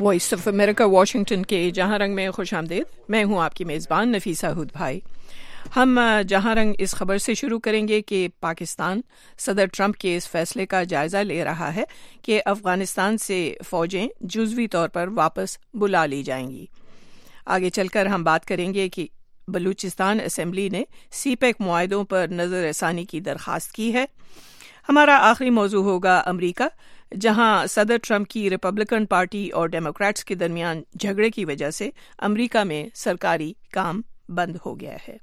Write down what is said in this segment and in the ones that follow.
Voice of America Washington کے جہاں رنگ میں خوش آمدید. میں ہوں آپ کی میزبان نفیسہ ہود بھائی. ہم جہاں رنگ اس خبر سے شروع کریں گے کہ پاکستان صدر ٹرمپ کے اس فیصلے کا جائزہ لے رہا ہے کہ افغانستان سے فوجیں جزوی طور پر واپس بلا لی جائیں گی. آگے چل کر ہم بات کریں گے کہ بلوچستان اسمبلی نے سی پیک معاہدوں پر نظر ثانی کی درخواست کی ہے. ہمارا آخری موضوع ہوگا امریکہ، جہاں صدر ٹرمپ کی ریپبلکن پارٹی اور ڈیموکریٹس کے درمیان جھگڑے کی وجہ سے امریکہ میں سرکاری کام بند ہو گیا ہے.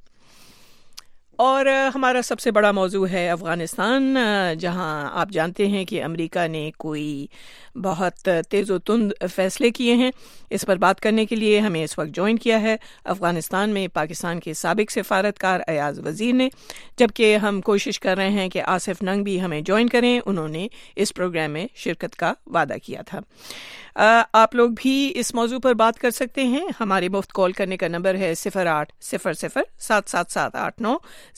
اور ہمارا سب سے بڑا موضوع ہے افغانستان، جہاں آپ جانتے ہیں کہ امریکہ نے کوئی بہت تیز و تند فیصلے کیے ہیں. اس پر بات کرنے کے لیے ہمیں اس وقت جوائن کیا ہے افغانستان میں پاکستان کے سابق سفارتکار ایاز وزیر نے، جبکہ ہم کوشش کر رہے ہیں کہ آصف ننگ بھی ہمیں جوائن کریں. انہوں نے اس پروگرام میں شرکت کا وعدہ کیا تھا. آپ لوگ بھی اس موضوع پر بات کر سکتے ہیں. ہمارے مفت کال کرنے کا نمبر ہے 0800-777-89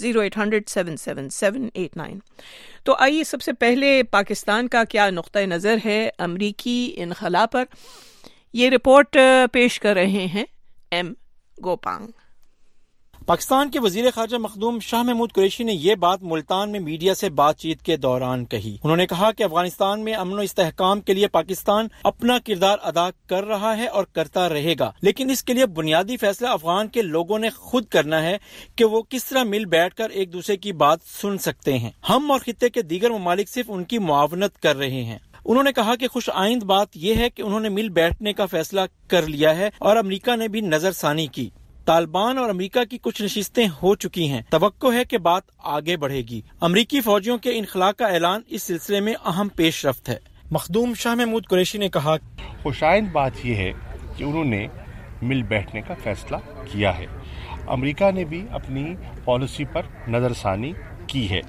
0800-777-89. تو آئیے سب سے پہلے پاکستان کا کیا نقطۂ نظر ہے امریکی انخلا پر، یہ رپورٹ پیش کر رہے ہیں ایم گوپانگ. پاکستان کے وزیر خارجہ مخدوم شاہ محمود قریشی نے یہ بات ملتان میں میڈیا سے بات چیت کے دوران کہی. انہوں نے کہا کہ افغانستان میں امن و استحکام کے لیے پاکستان اپنا کردار ادا کر رہا ہے اور کرتا رہے گا، لیکن اس کے لیے بنیادی فیصلہ افغان کے لوگوں نے خود کرنا ہے کہ وہ کس طرح مل بیٹھ کر ایک دوسرے کی بات سن سکتے ہیں. ہم اور خطے کے دیگر ممالک صرف ان کی معاونت کر رہے ہیں. انہوں نے کہا کہ خوش آئند بات یہ ہے کہ انہوں نے مل بیٹھنے کا فیصلہ کر لیا ہے اور امریکہ نے بھی نظر ثانی کی. طالبان اور امریکہ کی کچھ نشستیں ہو چکی ہیں. توقع ہے کہ بات آگے بڑھے گی. امریکی فوجیوں کے انخلاء کا اعلان اس سلسلے میں اہم پیش رفت ہے. مخدوم شاہ محمود قریشی نے کہا خوشائند بات یہ ہے کہ انہوں نے مل بیٹھنے کا فیصلہ کیا ہے. امریکہ نے بھی اپنی پالیسی پر نظر ثانی کی ہے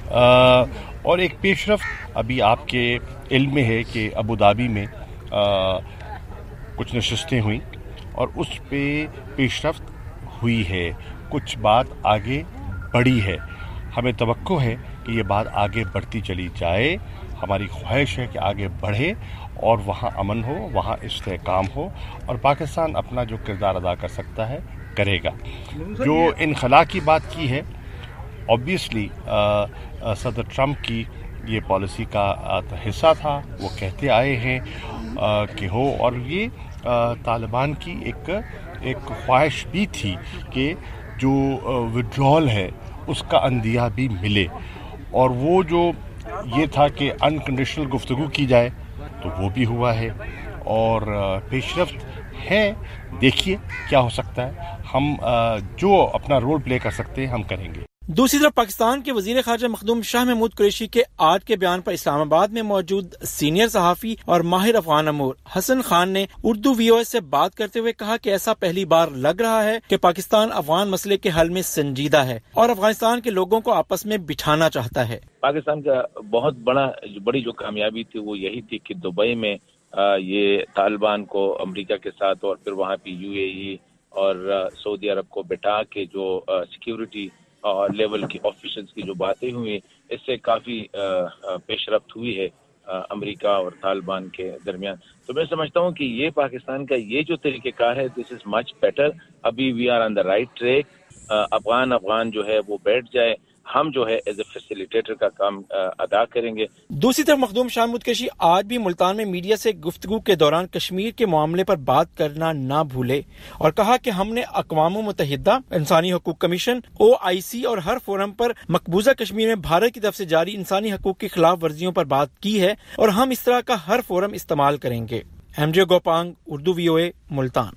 اور ایک پیش رفت ابھی آپ کے علم میں ہے کہ ابوظہبی میں کچھ نشستیں ہوئیں اور اس پہ پیش رفت ہوئی ہے. کچھ بات آگے بڑھی ہے. ہمیں توقع ہے کہ یہ بات آگے بڑھتی چلی جائے. ہماری خواہش ہے کہ آگے بڑھے اور وہاں امن ہو، وہاں استحکام ہو اور پاکستان اپنا جو کردار ادا کر سکتا ہے کرے گا. جو انخلا کی بات کی ہے، obviously صدر ٹرمپ کی یہ پالیسی کا حصہ تھا. وہ کہتے آئے ہیں کہ ہو، اور یہ طالبان کی ایک خواہش بھی تھی کہ جو وڈرال ہے اس کا عندیہ بھی ملے، اور وہ جو یہ تھا کہ انکنڈیشنل گفتگو کی جائے تو وہ بھی ہوا ہے اور پیش رفت ہے. دیکھیے کیا ہو سکتا ہے. ہم جو اپنا رول پلے کر سکتے ہیں ہم کریں گے. دوسری طرف پاکستان کے وزیر خارجہ مخدوم شاہ محمود قریشی کے آج کے بیان پر اسلام آباد میں موجود سینئر صحافی اور ماہر افغان امور حسن خان نے اردو VOA سے بات کرتے ہوئے کہا کہ ایسا پہلی بار لگ رہا ہے کہ پاکستان افغان مسئلے کے حل میں سنجیدہ ہے اور افغانستان کے لوگوں کو آپس میں بٹھانا چاہتا ہے. پاکستان کا بہت بڑی جو کامیابی تھی وہ یہی تھی کہ دبئی میں یہ طالبان کو امریکہ کے ساتھ اور پھر وہاں پہ UAE اور سعودی عرب کو بٹھا کے جو سیکیورٹی لیول کی آفیشلز کی جو باتیں ہوئی، اس سے کافی پیش رفت ہوئی ہے امریکہ اور طالبان کے درمیان. تو میں سمجھتا ہوں کہ یہ پاکستان کا یہ جو طریقہ کار ہے، دس از مچ بیٹر. ابھی we are on the right track. Afghan جو ہے وہ بیٹھ جائے، ہم جو ہے ایز اے فیسیلیٹیٹر کا کام ادا کریں گے. دوسری طرف مخدوم شاہ محمود قریشی آج بھی ملتان میں میڈیا سے گفتگو کے دوران کشمیر کے معاملے پر بات کرنا نہ بھولے اور کہا کہ ہم نے اقوام متحدہ، انسانی حقوق کمیشن، OIC اور ہر فورم پر مقبوضہ کشمیر میں بھارت کی طرف سے جاری انسانی حقوق کی خلاف ورزیوں پر بات کی ہے اور ہم اس طرح کا ہر فورم استعمال کریں گے. MJ Gopang, Urdu VOA، Multan.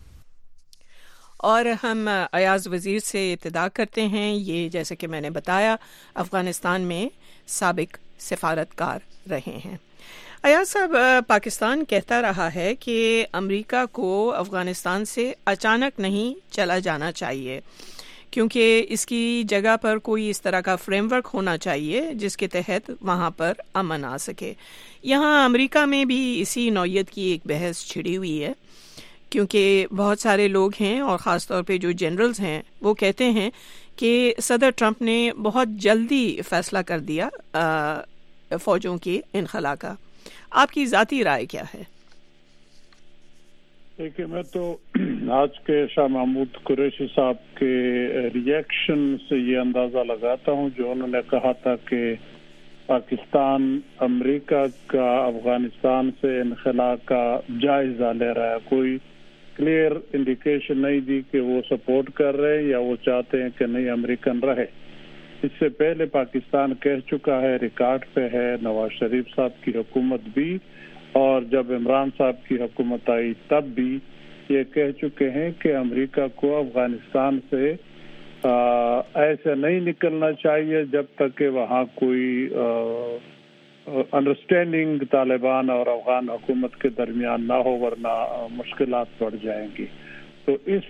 اور ہم ایاز وزیر سے ابتدا کرتے ہیں. یہ جیسے کہ میں نے بتایا افغانستان میں سابق سفارتکار رہے ہیں. ایاز صاحب، پاکستان کہتا رہا ہے کہ امریکہ کو افغانستان سے اچانک نہیں چلا جانا چاہیے، کیونکہ اس کی جگہ پر کوئی اس طرح کا فریم ورک ہونا چاہیے جس کے تحت وہاں پر امن آ سکے. یہاں امریکہ میں بھی اسی نوعیت کی ایک بحث چھڑی ہوئی ہے، کیونکہ بہت سارے لوگ ہیں اور خاص طور پہ جو جنرلز ہیں وہ کہتے ہیں کہ صدر ٹرمپ نے بہت جلدی فیصلہ کر دیا فوجوں کے انخلاء کا. آپ کی ذاتی رائے کیا ہے؟ देखिए, मैं तो आज के शाह महमूद कुरैशी साहब के रिएक्शन से ये अंदाज़ा लगाता हूँ जो उन्होंने कहा था कि पाकिस्तान अमेरिका का अफगानिस्तान से इनखला का जायज़ा ले रहा है। कोई क्लियर इंडिकेशन नहीं दी कि वो सपोर्ट कर रहे हैं या वो चाहते हैं कि नहीं अमेरिकन रहे। इससे पहले पाकिस्तान कह चुका है, रिकॉर्ड पे है, नवाज शरीफ साहब की हुकूमत भी और जब इमरान साहब की हुकूमत आई तब भी ये कह चुके हैं कि अमेरिका को अफगानिस्तान से ऐसे नहीं निकलना चाहिए जब तक कि वहाँ कोई अंडरस्टैंडिंग तालिबान और अफगान हुकूमत के दरमियान ना हो, वरना मुश्किलात बढ़ जाएंगी। तो इस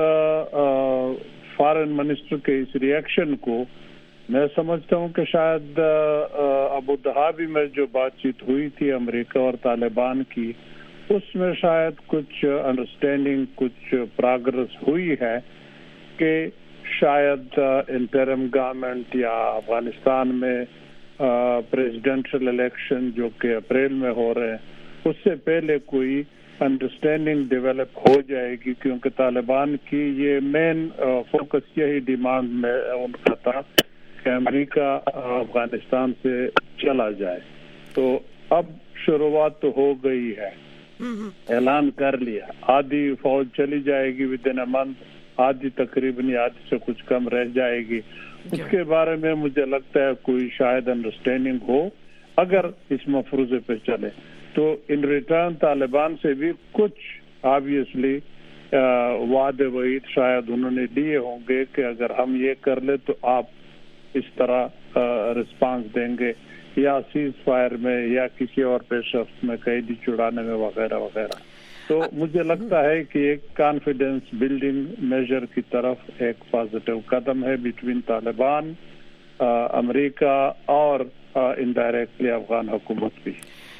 फॉरेन मिनिस्टर के इस रिएक्शन को मैं समझता हूँ कि शायद अबू धाबी में जो बातचीत हुई थी अमेरिका और तालिबान की, उसमें शायद कुछ अंडरस्टैंडिंग, कुछ प्रोग्रेस हुई है कि शायद इंटरिम गवर्नमेंट या अफगानिस्तान में प्रेसिडेंशियल इलेक्शन जो कि अप्रैल में हो रहे हैं, उससे पहले कोई अंडरस्टैंडिंग डेवलप हो जाएगी, क्योंकि तालिबान की ये मेन फोकस यही डिमांड में उनका था कि अमेरिका अफगानिस्तान से चला जाए। तो अब शुरुआत तो हो गई है, ऐलान कर लिया, आधी फौज चली जाएगी विद इन अ मंथ, आधी तकरीबन आधी से कुछ कम रह जाएगी। उसके बारे में मुझे लगता है कोई शायद अंडरस्टैंडिंग हो अगर इस मफरूजे पे चले। तो इन रिटर्न तालिबान से भी कुछ ऑब्वियसली वादे वहीद शायद उन्होंने लिए होंगे कि अगर हम ये कर ले तो आप इस तरह रिस्पांस देंगे, या सीज फायर में या किसी और पेशरफ्त में कैदी छुड़ाने में वगैरह वगैरह। तो मुझे लगता है कि एक कॉन्फिडेंस बिल्डिंग मेजर की तरफ एक पॉजिटिव कदम है बिटवीन तालिबान, अमेरिका और इनडायरेक्टली अफगान हुकूमत भी।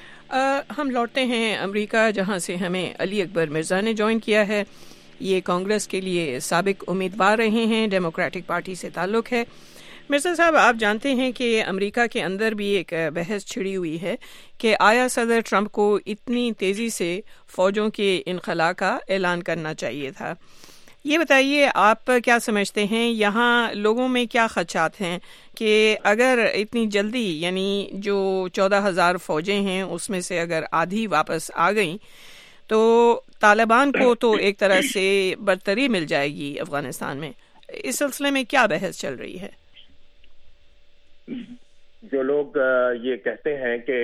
हम लौटते हैं अमेरिका, जहां से हमें अली अकबर मिर्ज़ा ने ज्वाइन किया है। ये कांग्रेस के लिए साबिक उम्मीदवार रहे हैं, डेमोक्रेटिक पार्टी से ताल्लुक़ है। मिर्ज़ा साहब, आप जानते हैं कि अमेरिका के अंदर भी एक बहस छिड़ी हुई है कि आया सदर ट्रंप को इतनी तेज़ी से फ़ौजों के इनखला का ऐलान करना चाहिए था। ये बताइए, आप क्या समझते हैं, यहाँ लोगों में क्या खदशात हैं कि अगर इतनी जल्दी, यानी जो 14,000 फ़ौजें हैं उसमें से अगर आधी वापस आ गई तो तालिबान को तो एक तरह से बरतरी मिल जाएगी अफ़गानिस्तान में। इस सिलसिले में क्या बहस चल रही है? जो लोग ये कहते हैं कि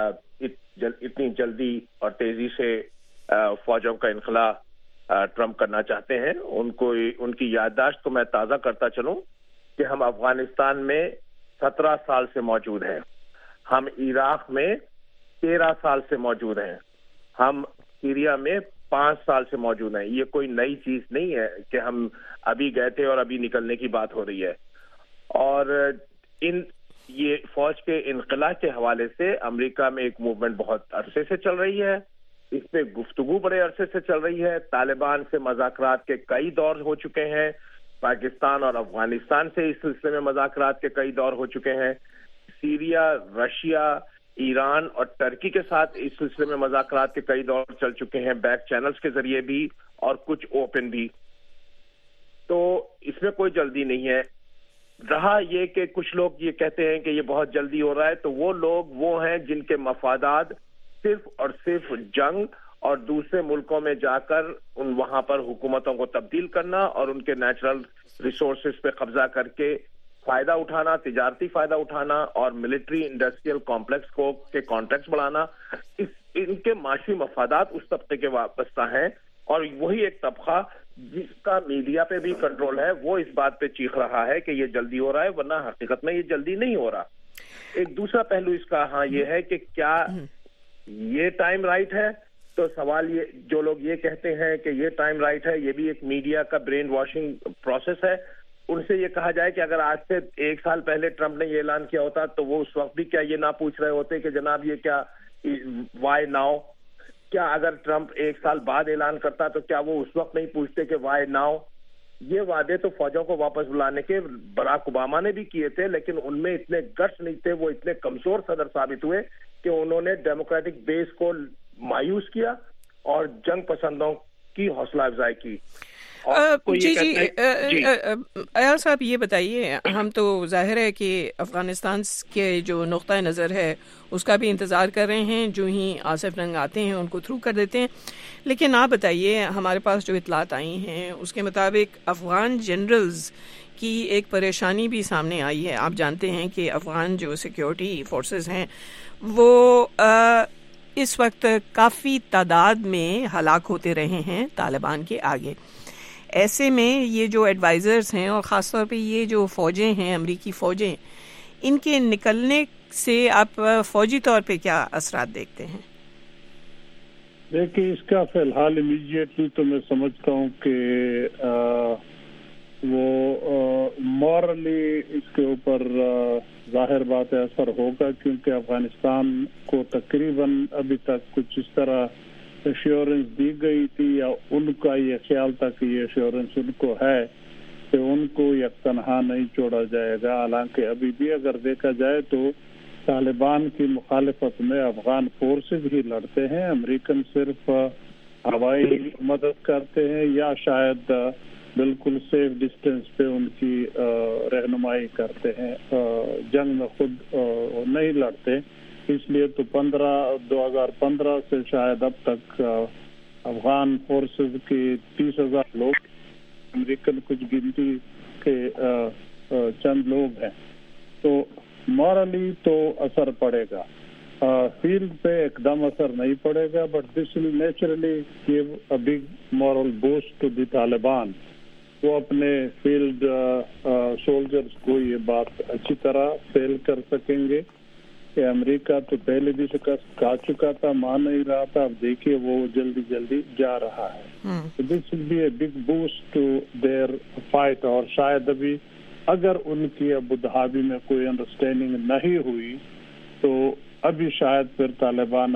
इतनी जल्दी और तेजी से फौजों का इनखला ट्रंप करना चाहते हैं, उनकी याददाश्त को मैं ताज़ा करता चलूं कि हम अफगानिस्तान में 17 साल से मौजूद हैं, हम इराक में 13 साल से मौजूद हैं, हम सीरिया में 5 साल से मौजूद हैं। ये कोई नई चीज नहीं है कि हम अभी गए थे और अभी निकलने की बात हो रही है। और ये फौज के इनकला के हवाले से अमेरिका में एक मूवमेंट बहुत अरसे से चल रही है, इस पे गुफ्तगू बड़े अरसे से चल रही है। तालिबान से मज़ाकरात के कई दौर हो चुके हैं, पाकिस्तान और अफगानिस्तान से इस सिलसिले में मज़ाकरात के कई दौर हो चुके हैं, सीरिया, रशिया, ईरान और टर्की के साथ इस सिलसिले में मज़ाकरात के कई दौर चल चुके हैं, बैक चैनल्स के जरिए भी और कुछ ओपन भी। तो इसमें कोई जल्दी नहीं है। रहा ये कि कुछ लोग ये कहते हैं कि ये बहुत जल्दी हो रहा है, तो वो लोग वो हैं जिनके मफादात सिर्फ और सिर्फ जंग और दूसरे मुल्कों में जाकर वहां पर हुकूमतों को तब्दील करना और उनके नेचुरल रिसोर्सेज पे कब्जा करके फायदा उठाना, तिजारती फायदा उठाना और मिलिट्री इंडस्ट्रियल कॉम्प्लेक्स के कॉन्ट्रैक्ट्स बढ़ाना, इनके माशी मफादात उस तबके के वाबस्ता हैं। और वही एक तबका जिसका मीडिया पे भी कंट्रोल है, वो इस बात पे चीख रहा है कि ये जल्दी हो रहा है, वरना हकीकत में ये जल्दी नहीं हो रहा। एक दूसरा पहलू इसका ये है कि क्या ये टाइम राइट है? तो सवाल ये, जो लोग ये कहते हैं कि ये टाइम राइट है, ये भी एक मीडिया का ब्रेन वॉशिंग प्रोसेस है। उनसे ये कहा जाए कि अगर आज से 1 साल पहले ट्रंप ने ये ऐलान किया होता तो वो उस वक्त भी क्या ये ना पूछ रहे होते कि जनाब ये क्या, वाई नाउ? क्या अगर ट्रंप 1 साल बाद ऐलान करता तो क्या वो उस वक्त नहीं पूछते कि वाई नाउ? ये वादे तो फौजों को वापस बुलाने के बराक ओबामा ने भी किए थे, लेकिन उनमें इतने गट्स नहीं थे, वो इतने कमजोर सदर साबित हुए कि उन्होंने डेमोक्रेटिक बेस को मायूस किया और जंग पसंदों کی حوصلہ افزائی کی. جی ایاز صاحب یہ بتائیے, ہم تو ظاہر ہے کہ افغانستان کے جو نقطۂ نظر ہے اس کا بھی انتظار کر رہے ہیں, جو ہی آصف ننگ آتے ہیں ان کو تھرو کر دیتے ہیں, لیکن آپ بتائیے ہمارے پاس جو اطلاعات آئی ہیں اس کے مطابق افغان جنرلز کی ایک پریشانی بھی سامنے آئی ہے. آپ جانتے ہیں کہ افغان جو سیکیورٹی فورسز ہیں وہ اس وقت کافی تعداد میں ہلاک ہوتے رہے ہیں طالبان کے آگے. ایسے میں یہ جو ایڈوائزرز ہیں اور خاص طور پہ یہ جو فوجیں ہیں, امریکی فوجیں, ان کے نکلنے سے آپ فوجی طور پہ کیا اثرات دیکھتے ہیں؟ دیکھیے, اس کا فی الحال امیڈیٹلی تو میں سمجھتا ہوں کہ وہ مورلی اس کے اوپر ظاہر بات ہے اثر ہوگا, کیونکہ افغانستان کو تقریباً ابھی تک کچھ اس طرح ایشورنس دی گئی تھی, یا ان کا یہ خیال تھا کہ یہ ایشورنس ان کو ہے کہ ان کو یک تنہا نہیں چھوڑا جائے گا. حالانکہ ابھی بھی اگر دیکھا جائے تو طالبان کی مخالفت میں افغان فورسز ہی لڑتے ہیں, امریکن صرف ہوائی مدد کرتے ہیں یا شاید بالکل سیف ڈسٹینس پہ ان کی رہنمائی کرتے ہیں, جنگ میں خود نہیں لڑتے. اس لیے تو 2015 سے شاید اب تک افغان فورسز کے 30,000 لوگ, امریکن کچھ گنتی کے چند لوگ ہیں. تو مورلی تو اثر پڑے گا, فیلڈ پہ ایک دم اثر نہیں پڑے گا, but this will naturally give a big moral boost to the Taliban. وہ اپنے فیلڈ سولجرز کو یہ بات اچھی طرح فیل کر سکیں گے کہ امریکہ تو پہلے بھی شکست کھا چکا تھا, مان نہیں رہا تھا, اب دیکھیے وہ جلدی جا رہا ہے. This will be a big boost to their fight. اور شاید ابھی اگر ان کی ابو دھابی میں کوئی انڈرسٹینڈنگ نہیں ہوئی تو ابھی شاید پھر طالبان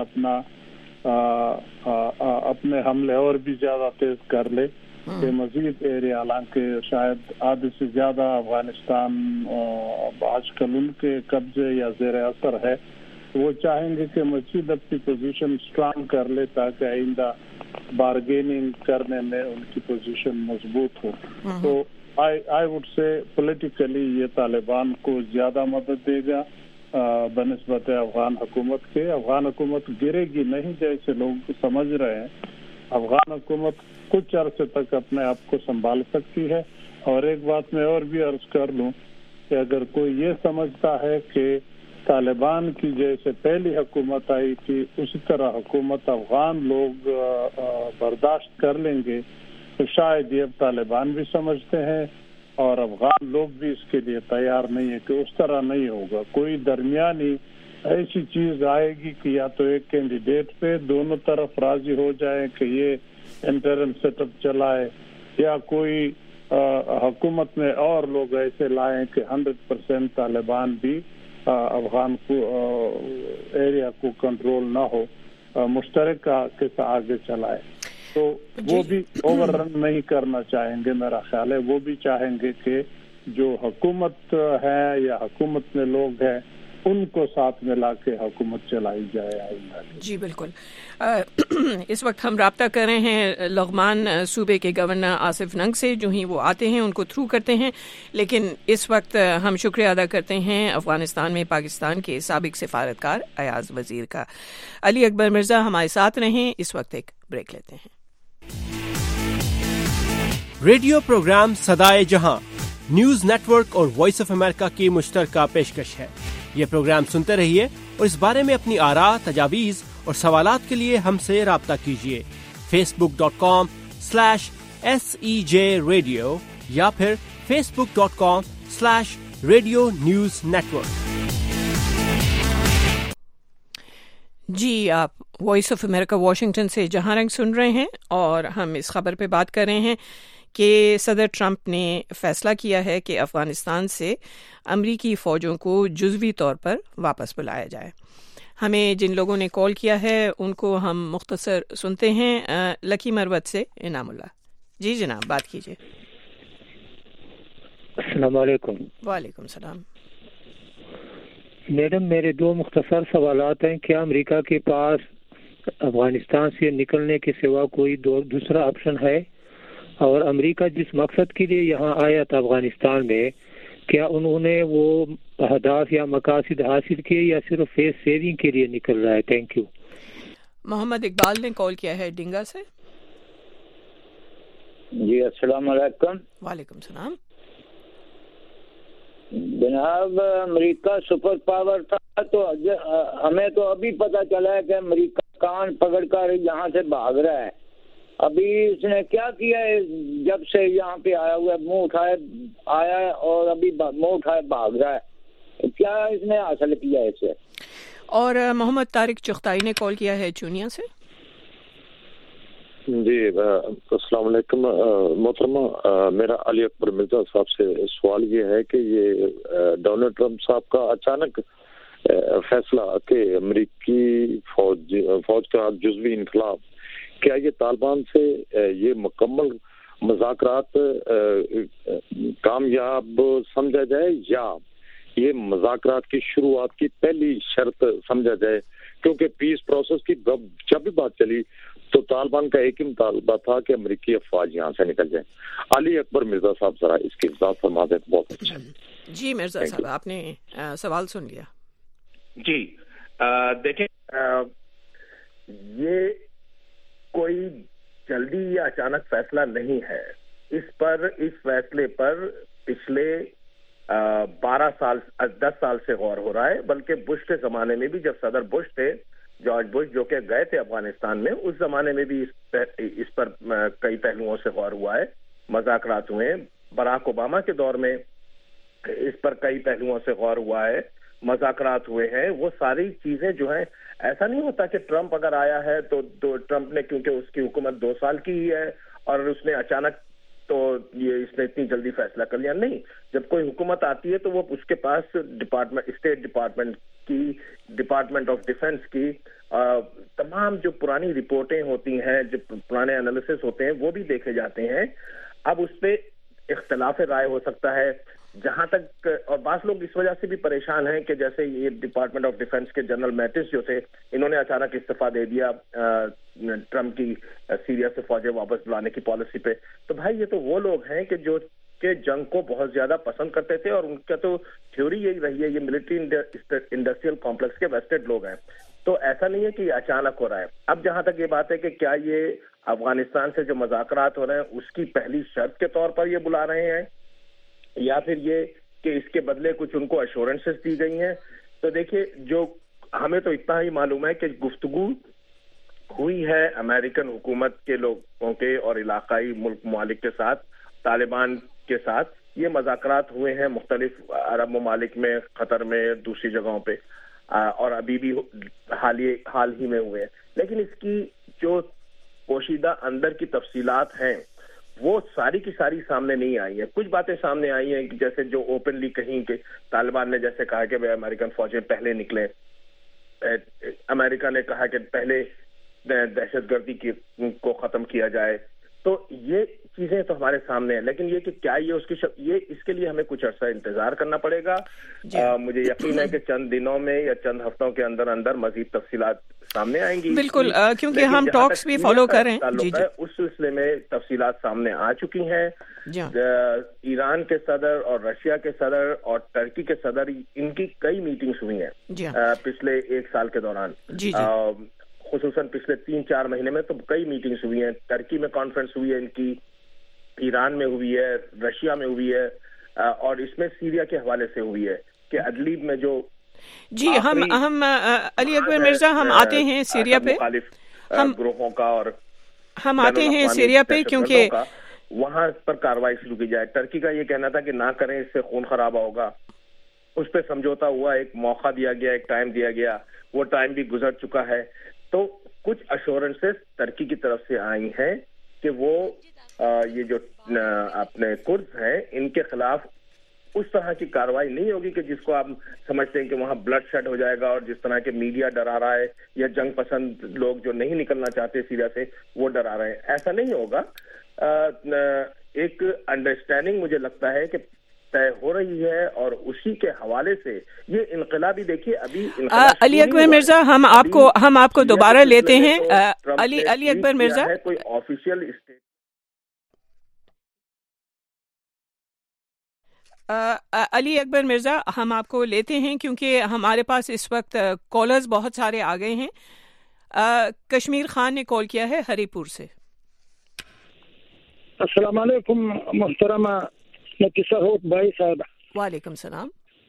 اپنے حملے اور بھی زیادہ تیز کر لے کہ مزید ایریا, حالانکہ شاید آدھے سے زیادہ افغانستان آج کل ان کے قبضے یا زیر اثر ہے. وہ چاہیں گے کہ مزید اپنی پوزیشن اسٹرانگ کر لے تاکہ آئندہ بارگیننگ کرنے میں ان کی پوزیشن مضبوط ہو. تو آئی وڈ سے پولیٹیکلی یہ طالبان کو زیادہ مدد دے گا بنسبت افغان حکومت کے. افغان حکومت گرے گی نہیں جیسے لوگ سمجھ رہے ہیں. افغان حکومت کچھ عرصے تک اپنے آپ کو سنبھال سکتی ہے. اور ایک بات میں اور بھی عرض کر لوں کہ اگر کوئی یہ سمجھتا ہے کہ طالبان کی جیسے پہلی حکومت آئی تھی اسی طرح حکومت افغان لوگ برداشت کر لیں گے, تو شاید یہ اب طالبان بھی سمجھتے ہیں اور افغان لوگ بھی اس کے لیے تیار نہیں ہے کہ اس طرح نہیں ہوگا. کوئی درمیانی ایسی چیز آئے گی کہ یا تو ایک کینڈیڈیٹ پہ دونوں طرف راضی ہو جائے کہ یہ انٹرم سیٹ اپ چلائے, یا کوئی حکومت میں اور لوگ ایسے لائیں کہ 100% طالبان بھی افغان کو ایریا کو کنٹرول نہ ہو, مشترکہ کے ساتھ آگے چلائے. تو وہ بھی اوور رن نہیں کرنا چاہیں گے. میرا خیال ہے وہ بھی چاہیں گے کہ جو حکومت ہے یا حکومت میں لوگ ہیں ان کو ساتھ ملا کے حکومت چلائی جائے. جی بالکل. اس وقت ہم رابطہ کر رہے ہیں لغمان صوبے کے گورنر آصف ننگ سے, جو ہی وہ آتے ہیں ان کو تھرو کرتے ہیں. لیکن اس وقت ہم شکریہ ادا کرتے ہیں افغانستان میں پاکستان کے سابق سفارتکار ایاز وزیر کا. علی اکبر مرزا ہمارے ساتھ رہیں. اس وقت ایک بریک لیتے ہیں. ریڈیو پروگرام صدائے جہاں نیوز نیٹ ورک اور وائس آف امریکہ کی مشترکہ پیشکش ہے. یہ پروگرام سنتے رہیے اور اس بارے میں اپنی آراء, تجاویز اور سوالات کے لیے ہم سے رابطہ کیجیے. facebook.com/SEJ Radio یا پھر facebook.com/Radio News Network. جی آپ وائس آف امریکہ واشنگٹن سے جہاں رنگ سن رہے ہیں اور ہم اس خبر پہ بات کر رہے ہیں کہ صدر ٹرمپ نے فیصلہ کیا ہے کہ افغانستان سے امریکی فوجوں کو جزوی طور پر واپس بلایا جائے. ہمیں جن لوگوں نے کال کیا ہے ان کو ہم مختصر سنتے ہیں. لکی مروت سے انعام اللہ. جی جناب بات کیجیے. السلام علیکم. وعلیکم السلام. میڈم میرے دو مختصر سوالات ہیں. کیا امریکہ کے پاس افغانستان سے نکلنے کے سوا کوئی دوسرا آپشن ہے؟ اور امریکہ جس مقصد کے لیے یہاں آیا تھا افغانستان میں، کیا انہوں نے وہ اہداف یا مقاصد حاصل کیے یا صرف فیس سیونگ کے لیے نکل رہا ہے؟ Thank you. محمد اقبال نے کال کیا ہے ڈنگا سے. جی السلام علیکم. وعلیکم السلام. جناب امریکہ سپر پاور تھا تو ہمیں تو ابھی پتہ چلا ہے کہ امریکہ کان پکڑ کر یہاں سے بھاگ رہا ہے. ابھی اس نے کیا کیا ہے جب سے یہاں پہ آیا ہوا ہے؟ منہ اٹھائے آیا ہے اور ابھی منہ اٹھائے بھاگ رہا ہے. کیا اس نے حاصل کیا ہے اسے؟ اور محمد طارق چغتائی نے کال کیا ہے چونیا سے. جی السلام علیکم محترمہ. میرا علی اکبر مرزا صاحب سے سوال یہ ہے کہ یہ ڈونلڈ ٹرمپ صاحب کا اچانک فیصلہ کہ امریکی فوج کا جزوی انخلا، کیا یہ طالبان سے یہ مکمل مذاکرات کامیاب سمجھا جائے یا یہ مذاکرات کی شروعات کی پہلی شرط سمجھا جائے؟ کیونکہ پیس پروسیس کی جب بھی بات چلی تو طالبان کا ایک ہی مطالبہ تھا کہ امریکی افواج یہاں سے نکل جائیں. علی اکبر مرزا صاحب ذرا اس کی وضاحت فرما دیں. بہت اچھا. جی مرزا صاحب آپ نے سوال سن لیا. جی دیکھیں، یہ کوئی جلدی یا اچانک فیصلہ نہیں ہے. اس فیصلے پر پچھلے 10 سال سے غور ہو رہا ہے. بلکہ بش کے زمانے میں بھی، جب صدر بش تھے، جارج بش جو کہ گئے تھے افغانستان میں، اس زمانے میں بھی اس پر کئی پہلوؤں سے غور ہوا ہے، مذاکرات ہوئے ہیں. براک اوباما کے دور میں اس پر کئی پہلوؤں سے غور ہوا ہے، مذاکرات ہوئے ہیں. وہ ساری چیزیں جو ہیں، ایسا نہیں ہوتا کہ ٹرمپ اگر آیا ہے تو ٹرمپ نے، کیونکہ اس کی حکومت 2 سال کی ہی ہے اور اس نے اچانک تو اس نے اتنی جلدی فیصلہ کر لیا. نہیں، جب کوئی حکومت آتی ہے تو وہ اس کے پاس اسٹیٹ ڈپارٹمنٹ کی، ڈپارٹمنٹ آف ڈیفنس کی تمام جو پرانی رپورٹیں ہوتی ہیں، جو پرانے انالیسس ہوتے ہیں، وہ بھی دیکھے جاتے ہیں. اب اس پہ اختلاف رائے ہو سکتا ہے جہاں تک، اور بعض لوگ اس وجہ سے بھی پریشان ہیں کہ جیسے یہ ڈپارٹمنٹ آف ڈیفنس کے جنرل میٹس جو تھے، انہوں نے اچانک استعفیٰ دے دیا ٹرمپ کی سیریا سے فوجیں واپس بلانے کی پالیسی پہ. تو بھائی یہ تو وہ لوگ ہیں کہ جو کہ جنگ کو بہت زیادہ پسند کرتے تھے، اور ان کا تو تھیوری یہی رہی ہے، یہ ملٹری انڈسٹریل کمپلیکس کے ویسٹڈ لوگ ہیں. تو ایسا نہیں ہے کہ یہ اچانک ہو رہا ہے. اب جہاں تک یہ بات ہے کہ کیا یہ افغانستان سے جو مذاکرات ہو رہے ہیں اس کی پہلی شرط کے طور پر یہ بلا رہے ہیں، یا پھر یہ کہ اس کے بدلے کچھ ان کو ایشورنسز دی گئی ہیں. تو دیکھیے، جو ہمیں تو اتنا ہی معلوم ہے کہ گفتگو ہوئی ہے امریکن حکومت کے لوگوں کے اور علاقائی ممالک کے ساتھ، طالبان کے ساتھ. یہ مذاکرات ہوئے ہیں مختلف عرب ممالک میں، قطر میں، دوسری جگہوں پہ، اور ابھی بھی حال ہی میں ہوئے ہیں. لیکن اس کی جو پوشیدہ اندر کی تفصیلات ہیں وہ ساری کی ساری سامنے نہیں آئی ہیں. کچھ باتیں سامنے آئی ہیں، جیسے جو اوپنلی کہیں کہ طالبان نے جیسے کہا کہ امریکن فوجیں پہلے نکلیں، امریکہ نے کہا کہ پہلے دہشت گردی کو ختم کیا جائے. تو یہ چیزیں تو ہمارے سامنے ہیں، لیکن یہ کہ کیا یہ اس کے لیے ہمیں کچھ عرصہ انتظار کرنا پڑے گا. مجھے یقین ہے کہ چند دنوں میں یا چند ہفتوں کے اندر اندر مزید تفصیلات سامنے آئیں گی. بالکل، کیونکہ ہم ٹاکس بھی فالو کر رہے ہیں. جی اس سلسلے میں تفصیلات سامنے آ چکی ہیں. ایران کے صدر اور رشیا کے صدر اور ترکی کے صدر، ان کی کئی میٹنگز ہوئی ہیں پچھلے 1 سال کے دوران. خصوصاً پچھلے 3-4 مہینے میں تو کئی میٹنگز ہوئی ہیں. ترکی میں کانفرنس ہوئی ہے ان کی، ایران میں ہوئی ہے، رشیا میں ہوئی ہے، اور اس میں سیریا کے حوالے سے ہوئی ہے کہ ادلیب میں جو ہم علی اکبر مرزا ہم آتے ہیں سیریا پہ، ہم گروہوں کا، اور ہم آتے ہیں سیریا پہ کیونکہ وہاں پر کارروائی شروع کی جائے. ٹرکی کا یہ کہنا تھا کہ نہ کریں، اس سے خون خرابہ ہوگا. اس پہ سمجھوتا ہوا، ایک موقع دیا گیا، ایک ٹائم دیا گیا، وہ ٹائم بھی گزر چکا ہے. تو کچھ ایشورنسز ترکی کی طرف سے آئی ہیں کہ وہ یہ جو اپنے کرد ہیں ان کے خلاف اس طرح کی کارروائی نہیں ہوگی کہ جس کو آپ سمجھتے ہیں کہ وہاں بلڈ شیڈ ہو جائے گا، اور جس طرح کے میڈیا ڈرا رہا ہے یا جنگ پسند لوگ جو نہیں نکلنا چاہتے سیریا سے وہ ڈرا رہے ہیں. ایسا نہیں ہوگا. ایک انڈرسٹینڈنگ مجھے لگتا ہے کہ طے ہو رہی ہے اور اسی کے حوالے سے یہ انقلابی دیکھیے ابھی علی اکبر مرزا ہم آپ کو دوبارہ لیتے ہیں. علی اکبر مرزا کوئی آفیشیل علی اکبر مرزا ہم آپ کو لیتے ہیں کیونکہ ہمارے پاس اس وقت کالرز بہت سارے آ گئے ہیں. کشمیر خان نے کال کیا ہے ہری پور سے. السلام علیکم محترمہ نفیسہ ہود بھائی صاحب. وعلیکم السلام.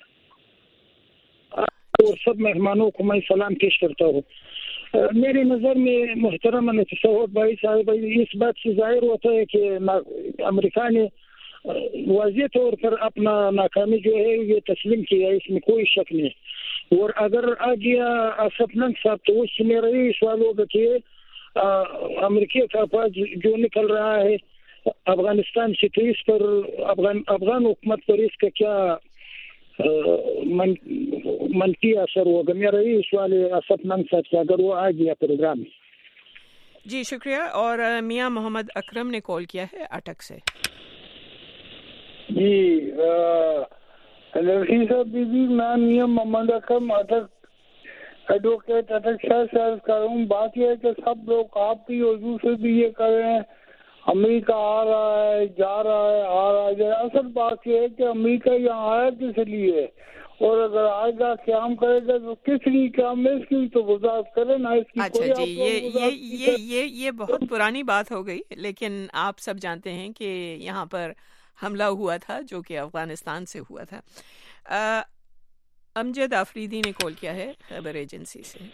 اور سب مہمانوں کو میں سلام پیش کرتا ہوں. میری نظر میں محترمہ نفیسہ ہود بھائی صاحب اس بات سے ظاہر ہوتا ہے کہ امریکہ نے واضح طور پر اپنا ناکامی جو ہے یہ تسلیم کیا، اس میں کوئی شک نہیں. اور اگر آ گیا اسف ننگ صاحب تو اس سے میرا یہ سوال ہوگا کہ امریکہ کا فوج جو نکل رہا ہے افغانستان سے تو اس پر افغان حکومت پر اس کا کیا منفی اثر ہوگا؟ میرا یہ سوال ہے اسف ننگ صاحب سے اگر وہ آ گیا پروگرام میں. جی شکریہ. اور میاں محمد اکرم نے کال کیا ہے اٹک سے. جی لڑکی صاحب بی میں میاں محمد اکرم اٹک ایڈوکیٹ اٹک شاہ سے عرض کر رہا ہوں. بات یہ ہے کہ سب لوگ آپ کی وجہ سے بھی یہ کر رہے ہیں امریکہ آ رہا ہے جا رہا ہے آ رہا ہے. اصل بات یہ ہے کہ امریکہ یہاں آیا کس لیے اور اگر آئے گا قیام کرے گا تو کس لیے قیام ہے اس کی تو وضاحت کرے نا. اس کی اچھا جی یہ بہت پرانی بات ہو گئی لیکن آپ سب جانتے ہیں کہ یہاں پر حملہ ہوا تھا جو کہ افغانستان سے ہوا تھا. امجد آفریدی نے کال کیا ہے خیبر ایجنسی سے.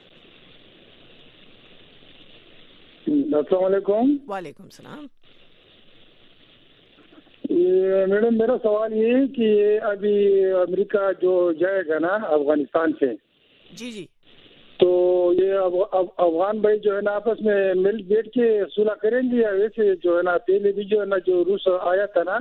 السلام علیکم. وعلیکم السلام. میڈم میرا سوال یہ ہے کہ ابھی امریکہ جو جائے گا نا افغانستان سے جی تو یہ افغان بھائی جو ہے نا آپس میں مل بیٹھ کے صلح کریں گے یا ویسے جو ہے نا پہلے بھی جو ہے نا جو روس آیا تھا نا.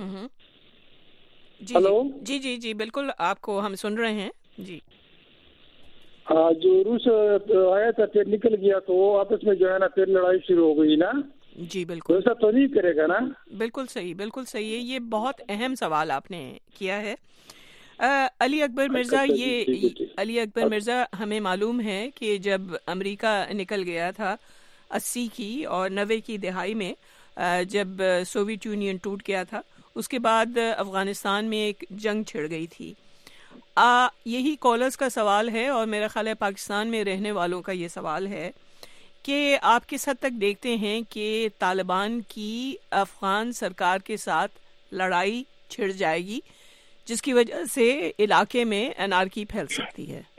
ہلو جی بالکل آپ کو ہم سن رہے ہیں. جی ہاں جو روس آیا تھا پھر نکل گیا تو وہ آپس میں جو ہے نا پھر لڑائی شروع ہو گئی نا. جی بالکل ایسا تو نہیں کرے گا نا. بالکل صحیح ہے. یہ بہت اہم سوال آپ نے کیا ہے. علی اکبر مرزا علی اکبر مرزا ہمیں معلوم ہے کہ جب امریکہ نکل گیا تھا 80 کی اور 90 کی دہائی میں جب سوویت یونین ٹوٹ گیا تھا اس کے بعد افغانستان میں ایک جنگ چھڑ گئی تھی. یہی کالرز کا سوال ہے اور میرا خیال ہے پاکستان میں رہنے والوں کا یہ سوال ہے کہ آپ کس حد تک دیکھتے ہیں کہ طالبان کی افغان سرکار کے ساتھ لڑائی چھڑ جائے گی جس کی وجہ سے علاقے میں انارکی پھیل سکتی ہے.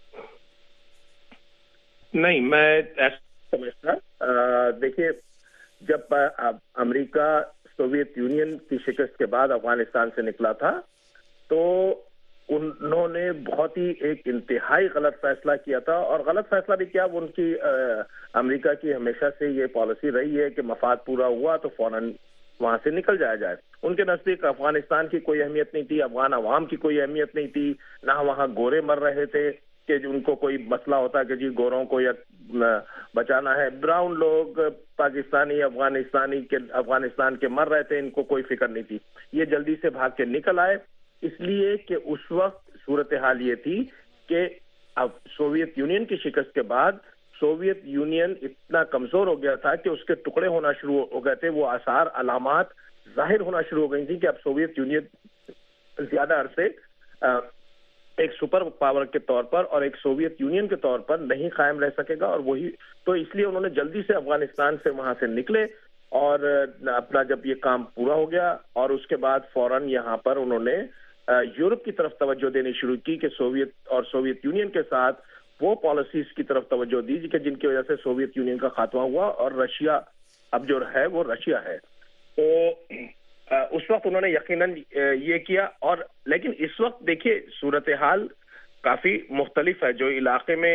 نہیں میں ایسا سمجھتا. دیکھیے جب امریکہ سوویت یونین کی شکست کے بعد افغانستان سے نکلا تھا تو انہوں نے بہت ہی ایک انتہائی غلط فیصلہ کیا تھا. اور غلط فیصلہ بھی کیا وہ ان کی امریکہ کی ہمیشہ سے یہ پالیسی رہی ہے کہ مفاد پورا ہوا تو فوراً وہاں سے نکل جایا جائے. ان کے نزدیک افغانستان کی کوئی اہمیت نہیں تھی، افغان عوام کی کوئی اہمیت نہیں تھی، نہ وہاں گورے مر رہے تھے کہ ان کو کوئی مسئلہ ہوتا کہ جی گوروں کو یا بچانا ہے. براؤن لوگ پاکستانی افغانستان کے مر رہے تھے، ان کو کوئی فکر نہیں تھی. یہ جلدی سے بھاگ کے نکل آئے اس لیے کہ اس وقت صورتحال یہ تھی کہ اب سوویت یونین کی شکست کے بعد سوویت یونین اتنا کمزور ہو گیا تھا کہ اس کے ٹکڑے ہونا شروع ہو گئے تھے. وہ آثار علامات ظاہر ہونا شروع ہو گئی تھی کہ اب سوویت یونین زیادہ عرصے ایک سپر پاور کے طور پر اور ایک سوویت یونین کے طور پر نہیں قائم رہ سکے گا. اور وہی تو اس لیے انہوں نے جلدی سے افغانستان سے وہاں سے نکلے اور اپنا جب یہ کام پورا ہو گیا اور اس کے بعد فوراً یہاں پر انہوں نے یورپ کی طرف توجہ دینی شروع کی کہ سوویت یونین کے ساتھ وہ پالیسیز کی طرف توجہ دی کہ جن کی وجہ سے سوویت یونین کا خاتمہ ہوا اور رشیا اب جو ہے وہ رشیا ہے. تو اس وقت انہوں نے یقیناً یہ کیا. اور لیکن اس وقت دیکھیے صورتحال کافی مختلف ہے. جو علاقے میں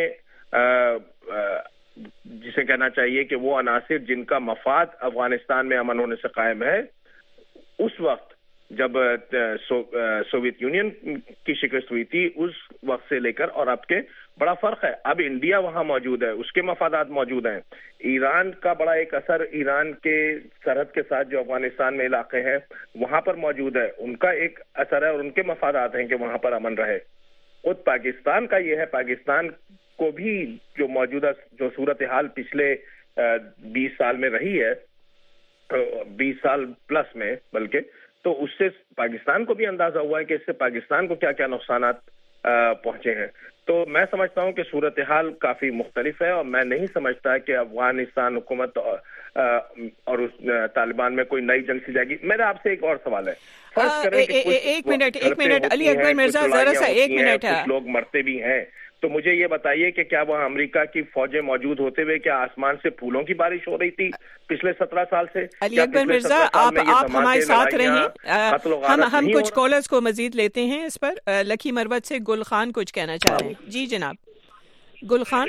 جسے کہنا چاہیے کہ وہ عناصر جن کا مفاد افغانستان میں امن ہونے سے قائم ہے اس وقت جب سوویت یونین کی شکست ہوئی تھی اس وقت سے لے کر اور اب کے بڑا فرق ہے. اب انڈیا وہاں موجود ہے, اس کے مفادات موجود ہیں. ایران کا بڑا ایک اثر ایران کے سرحد کے ساتھ جو افغانستان میں علاقے ہیں وہاں پر موجود ہے, ان کا ایک اثر ہے اور ان کے مفادات ہیں کہ وہاں پر امن رہے. خود پاکستان کا یہ ہے, پاکستان کو بھی جو موجودہ جو صورتحال پچھلے 20 سال میں رہی ہے, 20 سال پلس میں بلکہ, تو اس سے پاکستان کو بھی اندازہ ہوا ہے کہ اس سے پاکستان کو کیا کیا نقصانات پہنچے ہیں. تو میں سمجھتا ہوں کہ صورتحال کافی مختلف ہے اور میں نہیں سمجھتا کہ افغانستان حکومت اور اس طالبان میں کوئی نئی جنگ سی جائے گی. میرا آپ سے ایک اور سوال ہے, ایک منٹ علی اکبر مرزا, ذرا سا ایک منٹ ہے. کچھ لوگ مرتے بھی ہیں, تو مجھے یہ بتائیے کہ کیا وہاں امریکہ کی فوجیں موجود ہوتے ہوئے کیا آسمان سے پھولوں کی بارش ہو رہی تھی پچھلے 17 سال سے؟ علی اکبر مرزا آپ ہمارے ساتھ رہیں, ہم کچھ کالرز کو مزید لیتے ہیں اس پر. لکی مروت سے گل خان کچھ کہنا چاہ رہے ہیں. جی جناب گل خان.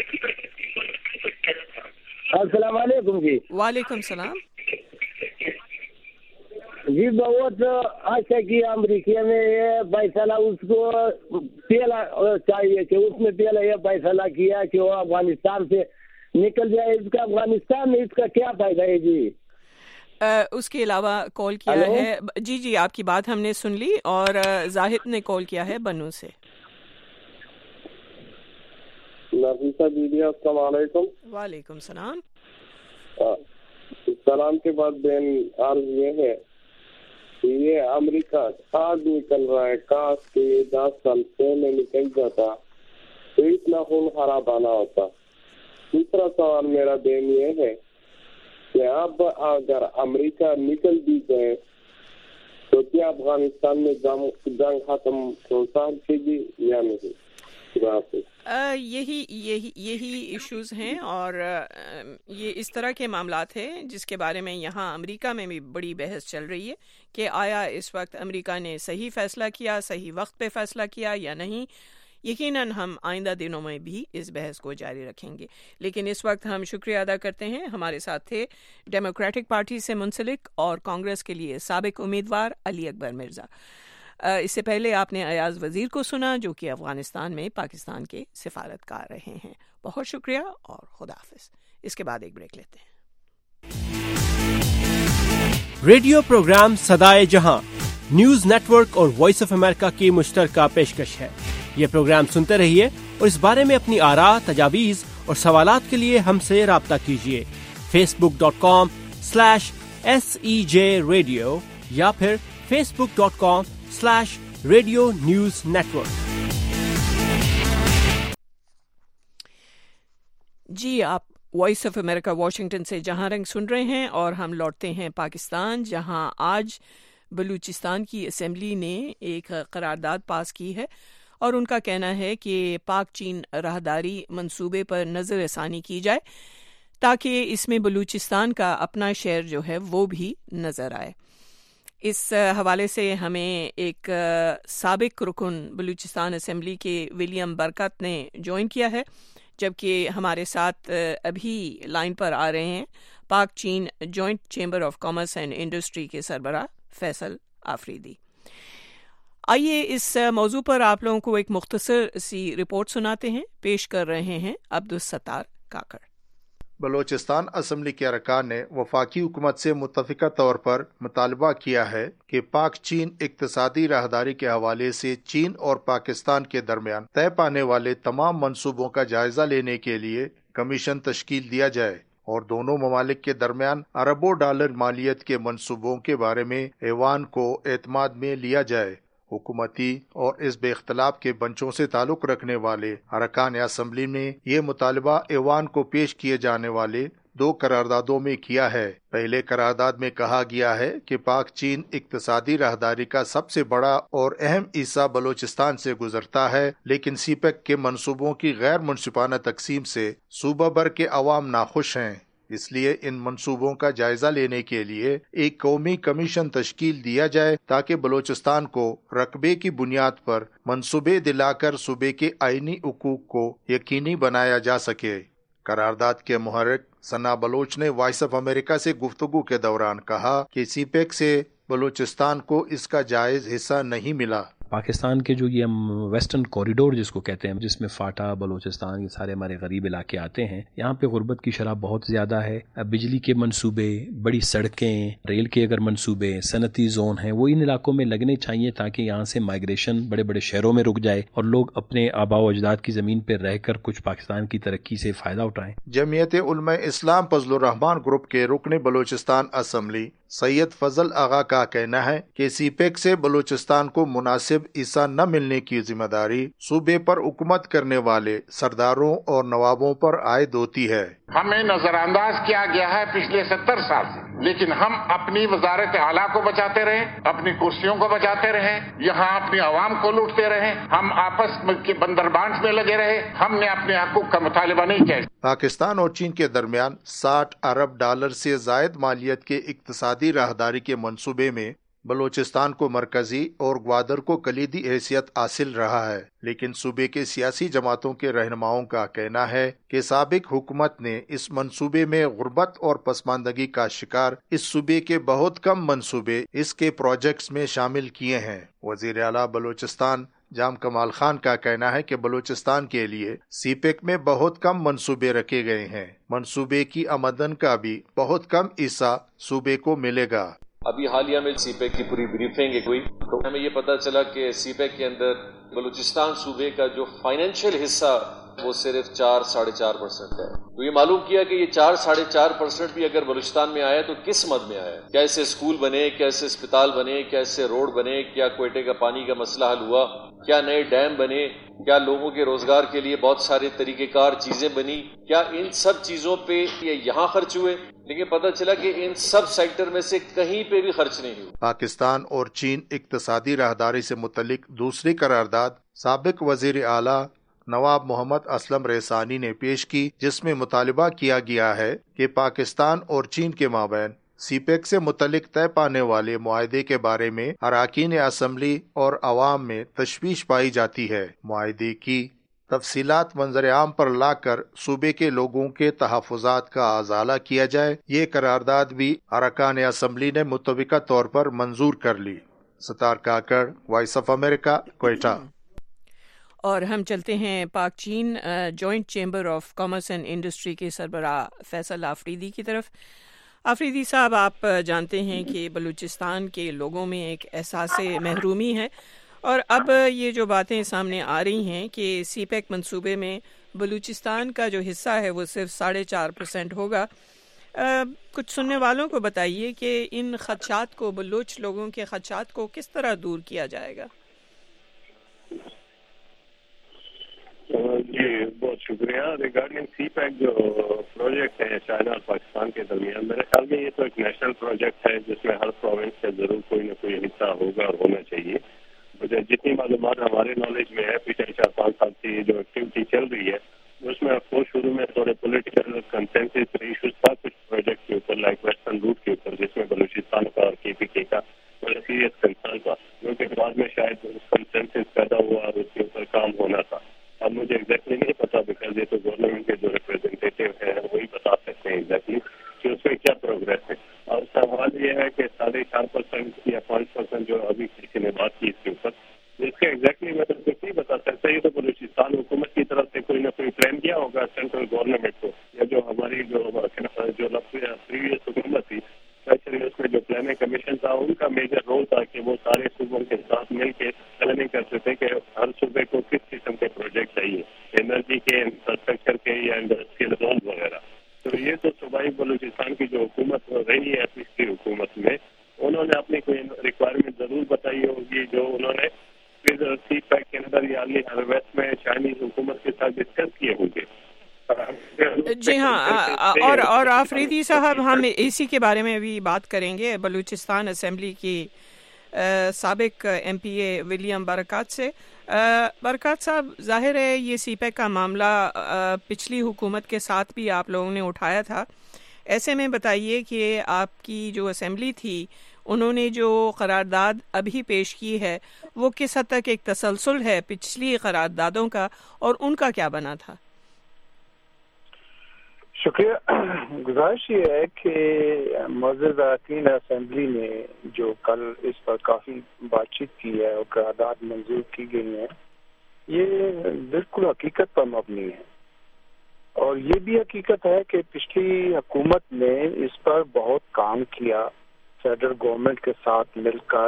السلام علیکم. جی وعلیکم السلام. جی بہت اچھا کیا امریکہ میں یہ فیصلہ, اس کو پہلا چاہیے کہ اس نے پہلا یہ فیصلہ کیا کہ وہ افغانستان سے نکل جائے. اس کا افغانستان میں اس کا کیا فائدہ ہے؟ جی اس کے علاوہ کال کیا ہے. جی آپ کی بات ہم نے سن لی, اور زاہد نے کال کیا ہے بنو سے. نفیسہ بیوی السلام علیکم. وعلیکم السلام. سلام کے بعد بہن عرض یہ ہے کہ یہ امریکہ آج نکل رہا ہے, کاش کے 10 سال پہلے نکل جاتا تو اتنا خون خرابہ نہ ہوتا. دوسرا سوال میرا بہن یہ ہے کہ اب اگر امریکہ نکل بھی جائے تو کیا افغانستان میں جنگ ختم ہو سکے گی یا نہیں؟ یہی ایشوز ہیں, اور یہ اس طرح کے معاملات ہیں جس کے بارے میں یہاں امریکہ میں بھی بڑی بحث چل رہی ہے کہ آیا اس وقت امریکہ نے صحیح فیصلہ کیا, صحیح وقت پہ فیصلہ کیا یا نہیں. یقیناً ہم آئندہ دنوں میں بھی اس بحث کو جاری رکھیں گے, لیکن اس وقت ہم شکریہ ادا کرتے ہیں. ہمارے ساتھ تھے ڈیموکریٹک پارٹی سے منسلک اور کانگریس کے لیے سابق امیدوار علی اکبر مرزا. اس سے پہلے آپ نے ایاز وزیر کو سنا جو کہ افغانستان میں پاکستان کے سفارتکار رہے ہیں. بہت شکریہ اور خدا حافظ. اس کے بعد ایک بریک لیتے ہیں. ریڈیو پروگرام صدائے جہاں نیوز نیٹ ورک اور وائس آف امریکہ کی مشترکہ پیشکش ہے. یہ پروگرام سنتے رہیے اور اس بارے میں اپنی آراء, تجاویز اور سوالات کے لیے ہم سے رابطہ کیجیے. facebook.com/SEJ Radio یا پھر facebook.com/Radio News Network. جی آپ وائس آف امریکہ واشنگٹن سے جہاں رنگ سن رہے ہیں, اور ہم لوٹتے ہیں پاکستان, جہاں آج بلوچستان کی اسمبلی نے ایک قرارداد پاس کی ہے اور ان کا کہنا ہے کہ پاک چین راہداری منصوبے پر نظر ثانی کی جائے تاکہ اس میں بلوچستان کا اپنا شیئر جو ہے وہ بھی نظر آئے. اس حوالے سے ہمیں ایک سابق رکن بلوچستان اسمبلی کے ولیم برکت نے جوائن کیا ہے, جبکہ ہمارے ساتھ ابھی لائن پر آ رہے ہیں پاک چین joint chamber of commerce and industry کے سربراہ فیصل آفریدی. آئیے اس موضوع پر آپ لوگوں کو ایک مختصر سی رپورٹ سناتے ہیں. پیش کر رہے ہیں عبدالستار کاکڑ. بلوچستان اسمبلی کے ارکان نے وفاقی حکومت سے متفقہ طور پر مطالبہ کیا ہے کہ پاک چین اقتصادی راہداری کے حوالے سے چین اور پاکستان کے درمیان طے پانے والے تمام منصوبوں کا جائزہ لینے کے لیے کمیشن تشکیل دیا جائے اور دونوں ممالک کے درمیان اربوں ڈالر مالیت کے منصوبوں کے بارے میں ایوان کو اعتماد میں لیا جائے. حکومتی اور اس بے اختلاف کے بنچوں سے تعلق رکھنے والے ارکان اسمبلی نے یہ مطالبہ ایوان کو پیش کیے جانے والے 2 قراردادوں میں کیا ہے. پہلے قرارداد میں کہا گیا ہے کہ پاک چین اقتصادی راہداری کا سب سے بڑا اور اہم حصہ بلوچستان سے گزرتا ہے, لیکن سی پیک کے منصوبوں کی غیر منصفانہ تقسیم سے صوبہ بھر کے عوام ناخوش ہیں. اس لیے ان منصوبوں کا جائزہ لینے کے لیے ایک قومی کمیشن تشکیل دیا جائے تاکہ بلوچستان کو رقبے کی بنیاد پر منصوبے دلا کر صوبے کے آئینی حقوق کو یقینی بنایا جا سکے. قرارداد کے محرک ثنا بلوچ نے وائس آف امریکہ سے گفتگو کے دوران کہا کہ سی پیک سے बलूचिस्तान को इसका जायज हिस्सा नहीं मिला। पाकिस्तान के जो ये हम वेस्टर्न कॉरिडोर जिसको कहते हैं, जिसमें फाटा, बलूचिस्तान, ये सारे हमारे गरीब इलाके आते हैं, यहाँ पे गुर्बत की शरह बहुत ज़्यादा है। बिजली के मंसूबे, बड़ी सड़कें, रेल के अगर मंसूबे, सनती जोन हैं, वो इन इलाकों में लगने चाहिए ताकि यहाँ से माइग्रेशन बड़े बड़े शहरों में रुक जाए और लोग अपने आबा व अजदाद की ज़मीन पर रह कर कुछ पाकिस्तान की तरक्की से फ़ायदा उठाएं। जमीयत उलमा इस्लाम फजलुर रहमान ग्रुप के रुकन बलूचिस्तान असम्बली सैयद फजल आगा का कहना है कि सीपेक से बलूचिस्तान को मुनासिब हिस्सा न मिलने की जिम्मेदारी सूबे पर हुकूमत करने वाले सरदारों और नवाबों पर आयद होती है। हमें नजरअंदाज किया गया है पिछले 70 साल से, लेकिन हम अपनी वजारत आला को बचाते रहे, अपनी कुर्सियों को बचाते रहे, यहाँ अपनी आवाम को लूटते रहे, हम आपस के बंदरबांट में लगे रहे, हमने अपने हकूक का मुतालिबा नहीं किया। पाकिस्तान और चीन के दरमियान 60 अरब डॉलर से जायद मालियत के इक्तिसादी राहदारी के मंसूबे में बलूचिस्तान को मरकजी और ग्वादर को कलीदी हैसियत हासिल रहा है, लेकिन सूबे के सियासी जमातों के रहनुमाओं का कहना है कि साबिक हुकूमत ने इस मंसूबे में गुर्बत और पसमानदगी का शिकार इस सूबे के बहुत कम मंसूबे इसके प्रोजेक्ट्स में शामिल किए हैं। वजीर आला बलूचिस्तान जाम कमाल खान का कहना है कि बलूचिस्तान के लिए सीपेक में बहुत कम मंसूबे रखे गए हैं। मंसूबे की आमदन का भी बहुत कम हिस्सा सूबे को मिलेगा। अभी हालिया में सीपेक की पूरी ब्रीफिंग हुई तो हमें ये पता चला कि सीपेक के अंदर बलूचिस्तान सूबे का जो फाइनेंशियल हिस्सा वो सिर्फ 4-4.5% है। तो ये मालूम किया कि ये 4-4.5% भी अगर बलूचिस्तान में आया तो किस मद में आया, क्या इससे स्कूल बने, क्या इससे अस्पताल बने, क्या इससे रोड बने, क्या कोयटे का पानी का मसला हल हुआ, क्या नए डैम बने, क्या लोगों के रोजगार के लिए बहुत सारे तरीकेकार चीजें बनी, क्या इन सब चीजों पे ये यहाँ खर्च हुए? लेकिन पता चला कि इन सब सेक्टर में से कहीं पे भी खर्च नहीं हुआ। पाकिस्तान और चीन इक्तिसादी राहदारी से मुतल्लिक दूसरी करारदाद साबिक वजीर आला नवाब मोहम्मद असलम रेसानी ने पेश की, जिसमें मुतालिबा किया गया है कि पाकिस्तान और चीन के माबैन सीपेक से मुतल्लिक तय पाने वाले मुआहदे के बारे में अरकान असम्बली और अवाम में तशवीश पाई जाती है। मुआहदे की तफसीलात मंजर आम पर लाकर सूबे के लोगों के तहफ़्फ़ुज़ात का अज़ाला किया जाए। ये करारदाद भी अरकान असम्बली ने मुतफ़िक़ा तौर पर मंजूर कर ली। Sattar Kakar, Voice of America, Quetta. और हम चलते हैं पाक चीन joint chamber of commerce and industry के सरबराह फैसल आफरीदी की तरफ। आफरीदी साहब, आप जानते हैं कि बलूचिस्तान के लोगों में एक एहसास महरूमी है और अब ये जो बातें सामने आ रही हैं कि सीपेक मंसूबे में बलूचिस्तान का जो हिस्सा है वो सिर्फ 4.5% होगा। कुछ सुनने वालों को बताइए कि इन खदशात को, बलूच लोगों के खदशात को किस तरह दूर किया जाएगा? जी बहुत शुक्रिया। रिगार्डिंग सीपैक जो प्रोजेक्ट है चाइना और पाकिस्तान के दरमियान, मेरे ख्याल में ये तो एक नेशनल प्रोजेक्ट है जिसमें हर प्रोविंस का जरूर कोई न कोई हिस्सा होगा और होना चाहिए। मुझे जितनी मालूमात हमारे नॉलेज में है, पिछले 4-5 साल से जो एक्टिविटी चल रही है उसमें आपको शुरू में थोड़े पॉलिटिकल कंसेंसस इशूज था कुछ प्रोजेक्ट के ऊपर, लाइक वेस्टर्न रूट के ऊपर, जिसमें बलूचिस्तान का और KPK का बड़ा सीरियस कंसर्न था, क्योंकि बाद में शायद कंसेंसस पैदा हुआ और उसके ऊपर काम होना था। अब मुझे एग्जैक्टली नहीं पता, बिकॉज ये तो गवर्नमेंट के जो रिप्रेजेंटेटिव हैं वही बता सकते हैं एग्जैक्टली कि उसमें क्या प्रोग्रेस है। और सवाल ये है कि 4.5% या 5% जो अभी किसी ने बात की इसके ऊपर, इसके एग्जैक्टली मैं तो कुछ नहीं बता सकता। ये तो बलूचिस्तान हुकूमत की तरफ से कोई ना कोई प्लान किया होगा सेंट्रल गवर्नमेंट को, या जो हमारी जो प्रीवियस हुकूमत थी, स्पेशली उसमें जो प्लानिंग कमीशन था उनका मेजर रोल था कि वो सारे सूबों के साथ मिल के प्लानिंग करते थे कि हर सूबे को किस किस्म के प्रोजेक्ट चाहिए, एनर्जी के, इंफ्रास्ट्रक्चर के या इंडस्ट्रियल जोन वगैरह। तो ये तो सूबाई बलूचिस्तान की जो हुकूमत रही है पिछली हुकूमत में, उन्होंने अपनी कोई रिक्वायरमेंट जरूर बताई होगी जो उन्होंने फिर सीपैक के अंदर या हार्वेस्ट में चाइनीज हुकूमत के साथ डिस्कस किए होंगे। जी हाँ, और आफरीदी साहब, हम इसी के बारे में भी बात करेंगे बलूचिस्तान असेंबली की साबिक MPA विलियम बरकत से। बरकत साहब, जाहिर है ये सीपेक का मामला पिछली हुकूमत के साथ भी आप लोगों ने उठाया था। ऐसे में बताइए कि आपकी जो असेंबली थी उन्होंने जो करारदाद अभी पेश की है वो किस हद तक एक तसलसल है पिछली करारदादों का, और उनका क्या बना था? شکریہ. گزارش یہ ہے کہ معزز اراکین اسمبلی نے جو کل اس پر کافی بات چیت کی ہے اور قرارداد منظور کی گئی ہیں، یہ بالکل حقیقت پر مبنی ہے، اور یہ بھی حقیقت ہے کہ پچھلی حکومت نے اس پر بہت کام کیا، فیڈرل گورنمنٹ کے ساتھ مل کر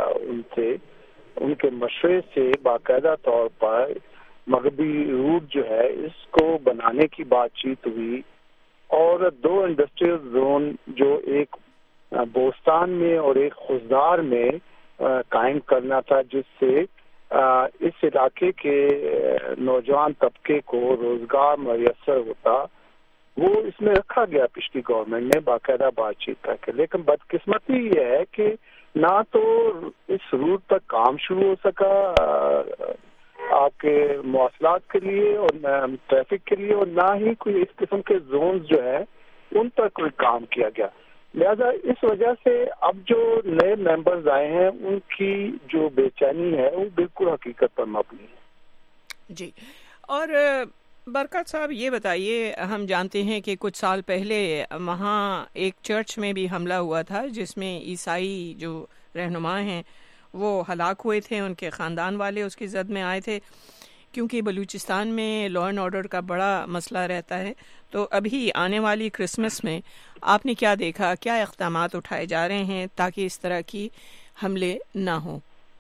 ان کے مشورے سے باقاعدہ طور پر مغربی روٹ جو ہے اس کو بنانے کی بات چیت ہوئی، اور 2 انڈسٹریل زون جو ایک بوستان میں اور ایک خضدار میں قائم کرنا تھا، جس سے اس علاقے کے نوجوان طبقے کو روزگار میسر ہوتا، وہ اس میں رکھا گیا پچھلی گورنمنٹ نے باقاعدہ بات چیت کر کے. لیکن بدقسمتی یہ ہے کہ نہ تو اس روٹ پر کام شروع ہو سکا آپ کے مواصلات کے لیے اور ٹریفک کے لیے، اور نہ ہی کوئی اس قسم کے زونز جو ہے ان پر کوئی کام کیا گیا. لہذا اس وجہ سے اب جو نئے ممبرز آئے ہیں ان کی جو بے چینی ہے وہ بالکل حقیقت پر مبنی ہے. جی. اور برکت صاحب یہ بتائیے، ہم جانتے ہیں کہ کچھ سال پہلے وہاں ایک چرچ میں بھی حملہ ہوا تھا جس میں عیسائی جو رہنما ہیں وہ ہلاک ہوئے تھے، ان کے خاندان والے اس کی زد میں آئے تھے، کیونکہ بلوچستان میں لا اینڈ آرڈر کا بڑا مسئلہ رہتا ہے. تو ابھی آنے والی کرسمس میں آپ نے کیا دیکھا، کیا اقدامات اٹھائے جا رہے ہیں تاکہ اس طرح کی حملے نہ ہوں؟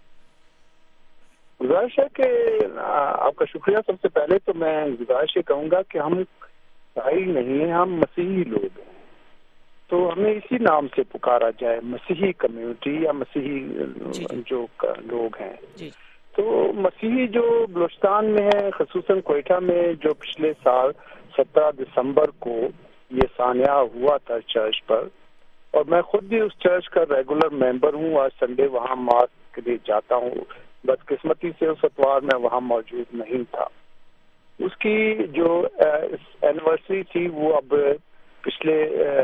گزارش ہے کہ آپ کا شکریہ. سب سے پہلے تو میں گزارش یہ کہوں گا کہ ہم عیسائی نہیں ہیں، ہم مسیحی لوگ ہیں، تو ہمیں اسی نام سے پکارا جائے، مسیحی کمیونٹی یا مسیحی جو لوگ ہیں. تو مسیحی جو بلوچستان میں ہے، خصوصاً کوئٹہ میں، جو پچھلے سال 17 دسمبر کو یہ سانحہ ہوا تھا چرچ پر، اور میں خود بھی اس چرچ کا ریگولر ممبر ہوں، آج سنڈے وہاں ماس کے لیے جاتا ہوں. بدقسمتی سے اس اتوار میں وہاں موجود نہیں تھا. اس کی جو اینیورسری تھی وہ اب پچھلے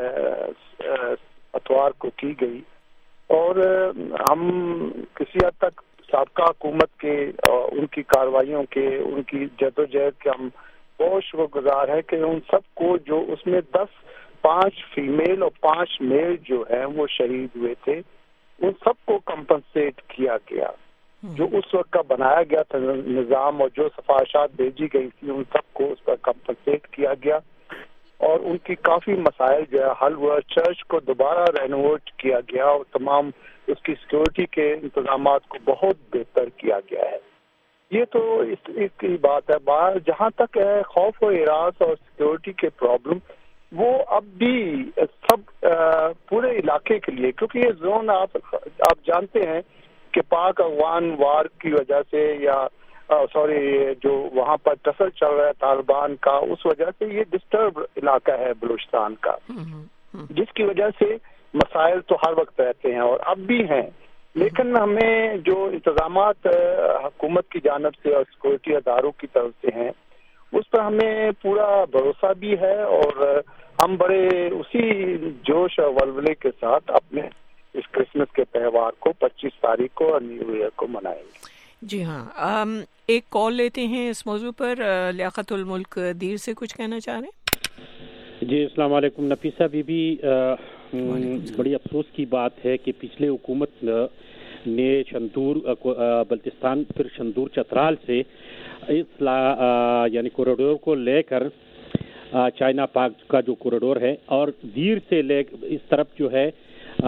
اتوار کو کی گئی، اور ہم کسی حد تک سابقہ حکومت کے ان کی کارروائیوں کے، ان کی جدوجہد کے ہم بہت شکر گزار ہیں کہ ان سب کو، جو اس میں 5 فیمیل اور 5 میل جو ہیں وہ شہید ہوئے تھے، ان سب کو کمپنسیٹ کیا گیا. جو اس وقت کا بنایا گیا تھا نظام اور جو سفارشات بھیجی گئی تھی ان سب کو اس پر کمپنسیٹ کیا گیا، اور ان کی کافی مسائل جو ہے حل ہوا. چرچ کو دوبارہ رینوویٹ کیا گیا اور تمام اس کی سیکورٹی کے انتظامات کو بہت بہتر کیا گیا ہے. یہ تو اس کی بات ہے. باہر جہاں تک ہے خوف و ہراس اور سیکورٹی کے پرابلم، وہ اب بھی سب پورے علاقے کے لیے، کیونکہ یہ زون آپ جانتے ہیں کہ پاک افغان وار کی وجہ سے، یا جو وہاں پر ٹسل چل رہا ہے طالبان کا، اس وجہ سے یہ ڈسٹرب علاقہ ہے بلوچستان کا، جس کی وجہ سے مسائل تو ہر وقت رہتے ہیں اور اب بھی ہیں. لیکن ہمیں جو انتظامات حکومت کی جانب سے اور سیکورٹی اداروں کی طرف سے ہیں، اس پر ہمیں پورا بھروسہ بھی ہے، اور ہم بڑے اسی جوش اور ولولے کے ساتھ اپنے اس کرسمس کے تہوار کو 25 تاریخ کو اور نیو ایئر کو منائیں گے. جی ہاں، ایک کال لیتے ہیں اس موضوع پر. لیاقت الملک دیر سے کچھ کہنا چاہ رہے ہیں؟ جی السلام علیکم. نفیسہ بی بی، بڑی افسوس کی بات ہے کہ پچھلے حکومت نے شندور بلتستان پھر شندور چترال سے اس یعنی کوریڈور کو لے کر چائنا پاک کا جو کوریڈور ہے اور دیر سے لے اس طرف جو ہے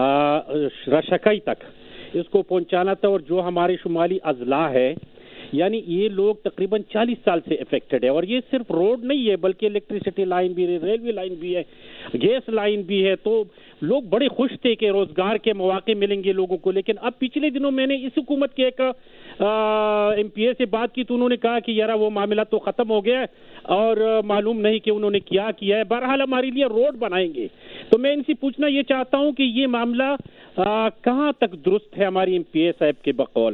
رشکائی تک اس کو پہنچانا تھا. اور جو ہمارے شمالی اضلاع ہے، یعنی یہ لوگ تقریباً 40 سال سے افیکٹڈ ہے، اور یہ صرف روڈ نہیں ہے بلکہ الیکٹریسٹی لائن بھی ہے، ریلوے لائن بھی ہے، گیس لائن بھی ہے. تو لوگ بڑے خوش تھے کہ روزگار کے مواقع ملیں گے لوگوں کو. لیکن اب پچھلے دنوں میں نے اس حکومت کے ایک ایم پی اے سے بات کی تو انہوں نے کہا کہ یار وہ معاملہ تو ختم ہو گیا ہے اور معلوم نہیں کہ انہوں نے کیا ہے. بہرحال ہمارے لیے روڈ بنائیں گے. تو میں ان سے پوچھنا یہ چاہتا ہوں کہ یہ معاملہ کہاں تک درست ہے ہماری ایم پی اے صاحب کے بقول؟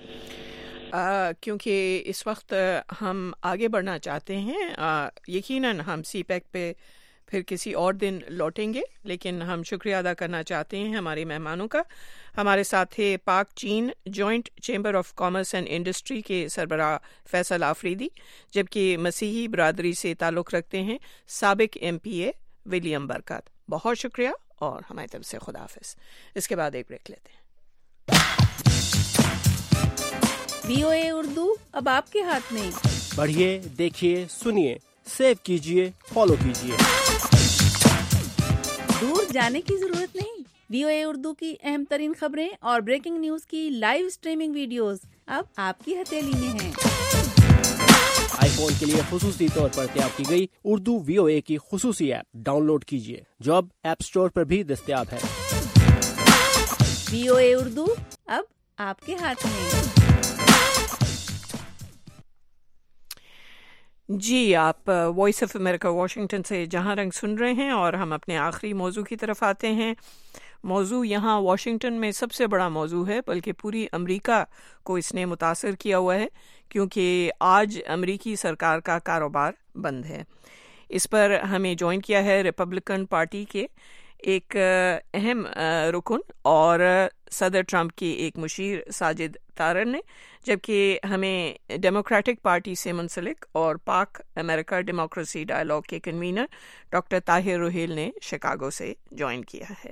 کیونکہ اس وقت ہم آگے بڑھنا چاہتے ہیں. یقیناً ہم سی پیک پہ پھر کسی اور دن لوٹیں گے، لیکن ہم شکریہ ادا کرنا چاہتے ہیں ہمارے مہمانوں کا۔ ہمارے ساتھ تھے پاک چین joint chamber of commerce and industry کے سربراہ فیصل آفریدی، جبکہ مسیحی برادری سے تعلق رکھتے ہیں سابق MPA ولیم برکت۔ بہت شکریہ اور ہماری طرف سے خدا حافظ۔ اس کے بعد ایک بریک لیتے ہیں۔ VOA اردو اب آپ کے ہاتھ میں، پڑھیے، دیکھیے، سنیے، سیو کیجیے، فالو کیجیے۔ دور جانے کی ضرورت نہیں۔ VOA اردو کی اہم ترین خبریں اور بریکنگ نیوز کی لائیو اسٹریمنگ ویڈیوز اب آپ کی ہتھیلی میں ہیں۔ آئی فون کے لیے خصوصی طور پر تیار کی گئی اردو VOA کی خصوصی ایپ ڈاؤن لوڈ کیجیے، جو اب ایپ اسٹور پر بھی دستیاب ہے۔ VOA اردو اب آپ کے ہاتھ میں۔ جی، آپ وائس آف امریکہ واشنگٹن سے جہاں رنگ سن رہے ہیں اور ہم اپنے آخری موضوع کی طرف آتے ہیں۔ موضوع یہاں واشنگٹن میں سب سے بڑا موضوع ہے، بلکہ پوری امریکہ کو اس نے متاثر کیا ہوا ہے، کیونکہ آج امریکی سرکار کا کاروبار بند ہے۔ اس پر ہمیں جوائن کیا ہے ریپبلکن پارٹی کے ایک اہم رکن اور صدر ٹرمپ کی ایک مشیر ساجد طارر نے، جبکہ ہمیں ڈیموکریٹک پارٹی سے منسلک اور پاک امریکہ ڈیموکریسی ڈائلاگ کے کنوینر ڈاکٹر طاہر روہیل نے شکاگو سے جوائن کیا ہے۔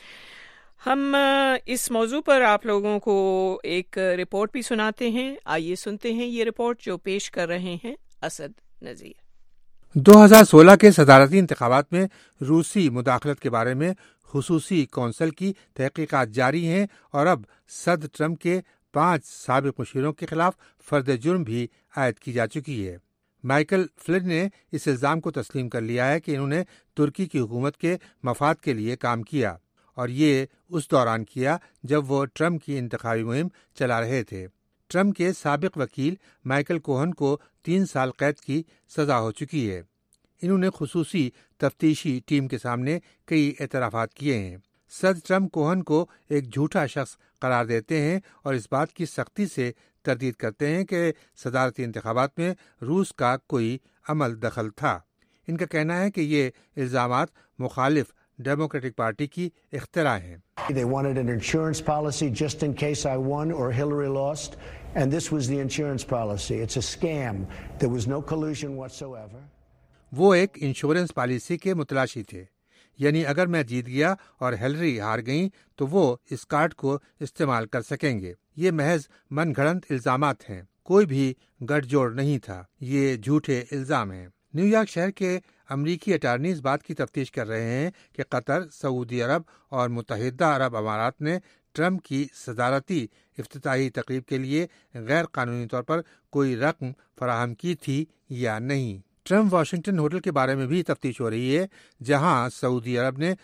ہم اس موضوع پر آپ لوگوں کو ایک رپورٹ بھی سناتے ہیں، آئیے سنتے ہیں یہ رپورٹ جو پیش کر رہے ہیں اسد نذیر۔ 2016 کے صدارتی انتخابات میں روسی مداخلت کے بارے میں خصوصی کونسل کی تحقیقات جاری ہیں اور اب صدر ٹرمپ کے 5 سابق مشیروں کے خلاف فرد جرم بھی عائد کی جا چکی ہے۔ مائیکل فلن نے اس الزام کو تسلیم کر لیا ہے کہ انہوں نے ترکی کی حکومت کے مفاد کے لیے کام کیا، اور یہ اس دوران کیا جب وہ ٹرمپ کی انتخابی مہم چلا رہے تھے۔ ٹرمپ کے سابق وکیل مائیکل کوہن کو 3 سال قید کی سزا ہو چکی ہے۔ انہوں نے خصوصی تفتیشی ٹیم کے سامنے کئی اعترافات کیے ہیں۔ صدر ٹرمپ کوہن کو ایک جھوٹا شخص قرار دیتے ہیں اور اس بات کی سختی سے تردید کرتے ہیں کہ صدارتی انتخابات میں روس کا کوئی عمل دخل تھا۔ ان کا کہنا ہے کہ یہ الزامات مخالف ڈیموکریٹک پارٹی کی اختراع ہیں۔ They wanted an insurance policy just in case I won or Hillary lost, and this was the insurance policy. It's a scam. There was no collusion whatsoever. وہ ایک انشورنس پالیسی کے متلاشی تھے، یعنی اگر میں جیت گیا اور ہیلری ہار گئیں تو وہ اس کارڈ کو استعمال کر سکیں گے۔ یہ محض من گھڑنت الزامات ہیں، کوئی بھی گٹھ جوڑ نہیں تھا، یہ جھوٹے الزام ہیں۔ نیو یارک شہر کے امریکی اٹارنی اس بات کی تفتیش کر رہے ہیں کہ قطر، سعودی عرب اور متحدہ عرب امارات نے ٹرمپ کی صدارتی افتتاحی تقریب کے لیے غیر قانونی طور پر کوئی رقم فراہم کی تھی یا نہیں۔ ٹرمپ واشنگٹن ہوٹل کے بارے میں بھی تفتیش ہو رہی ہے، جہاں سعودی عرب نے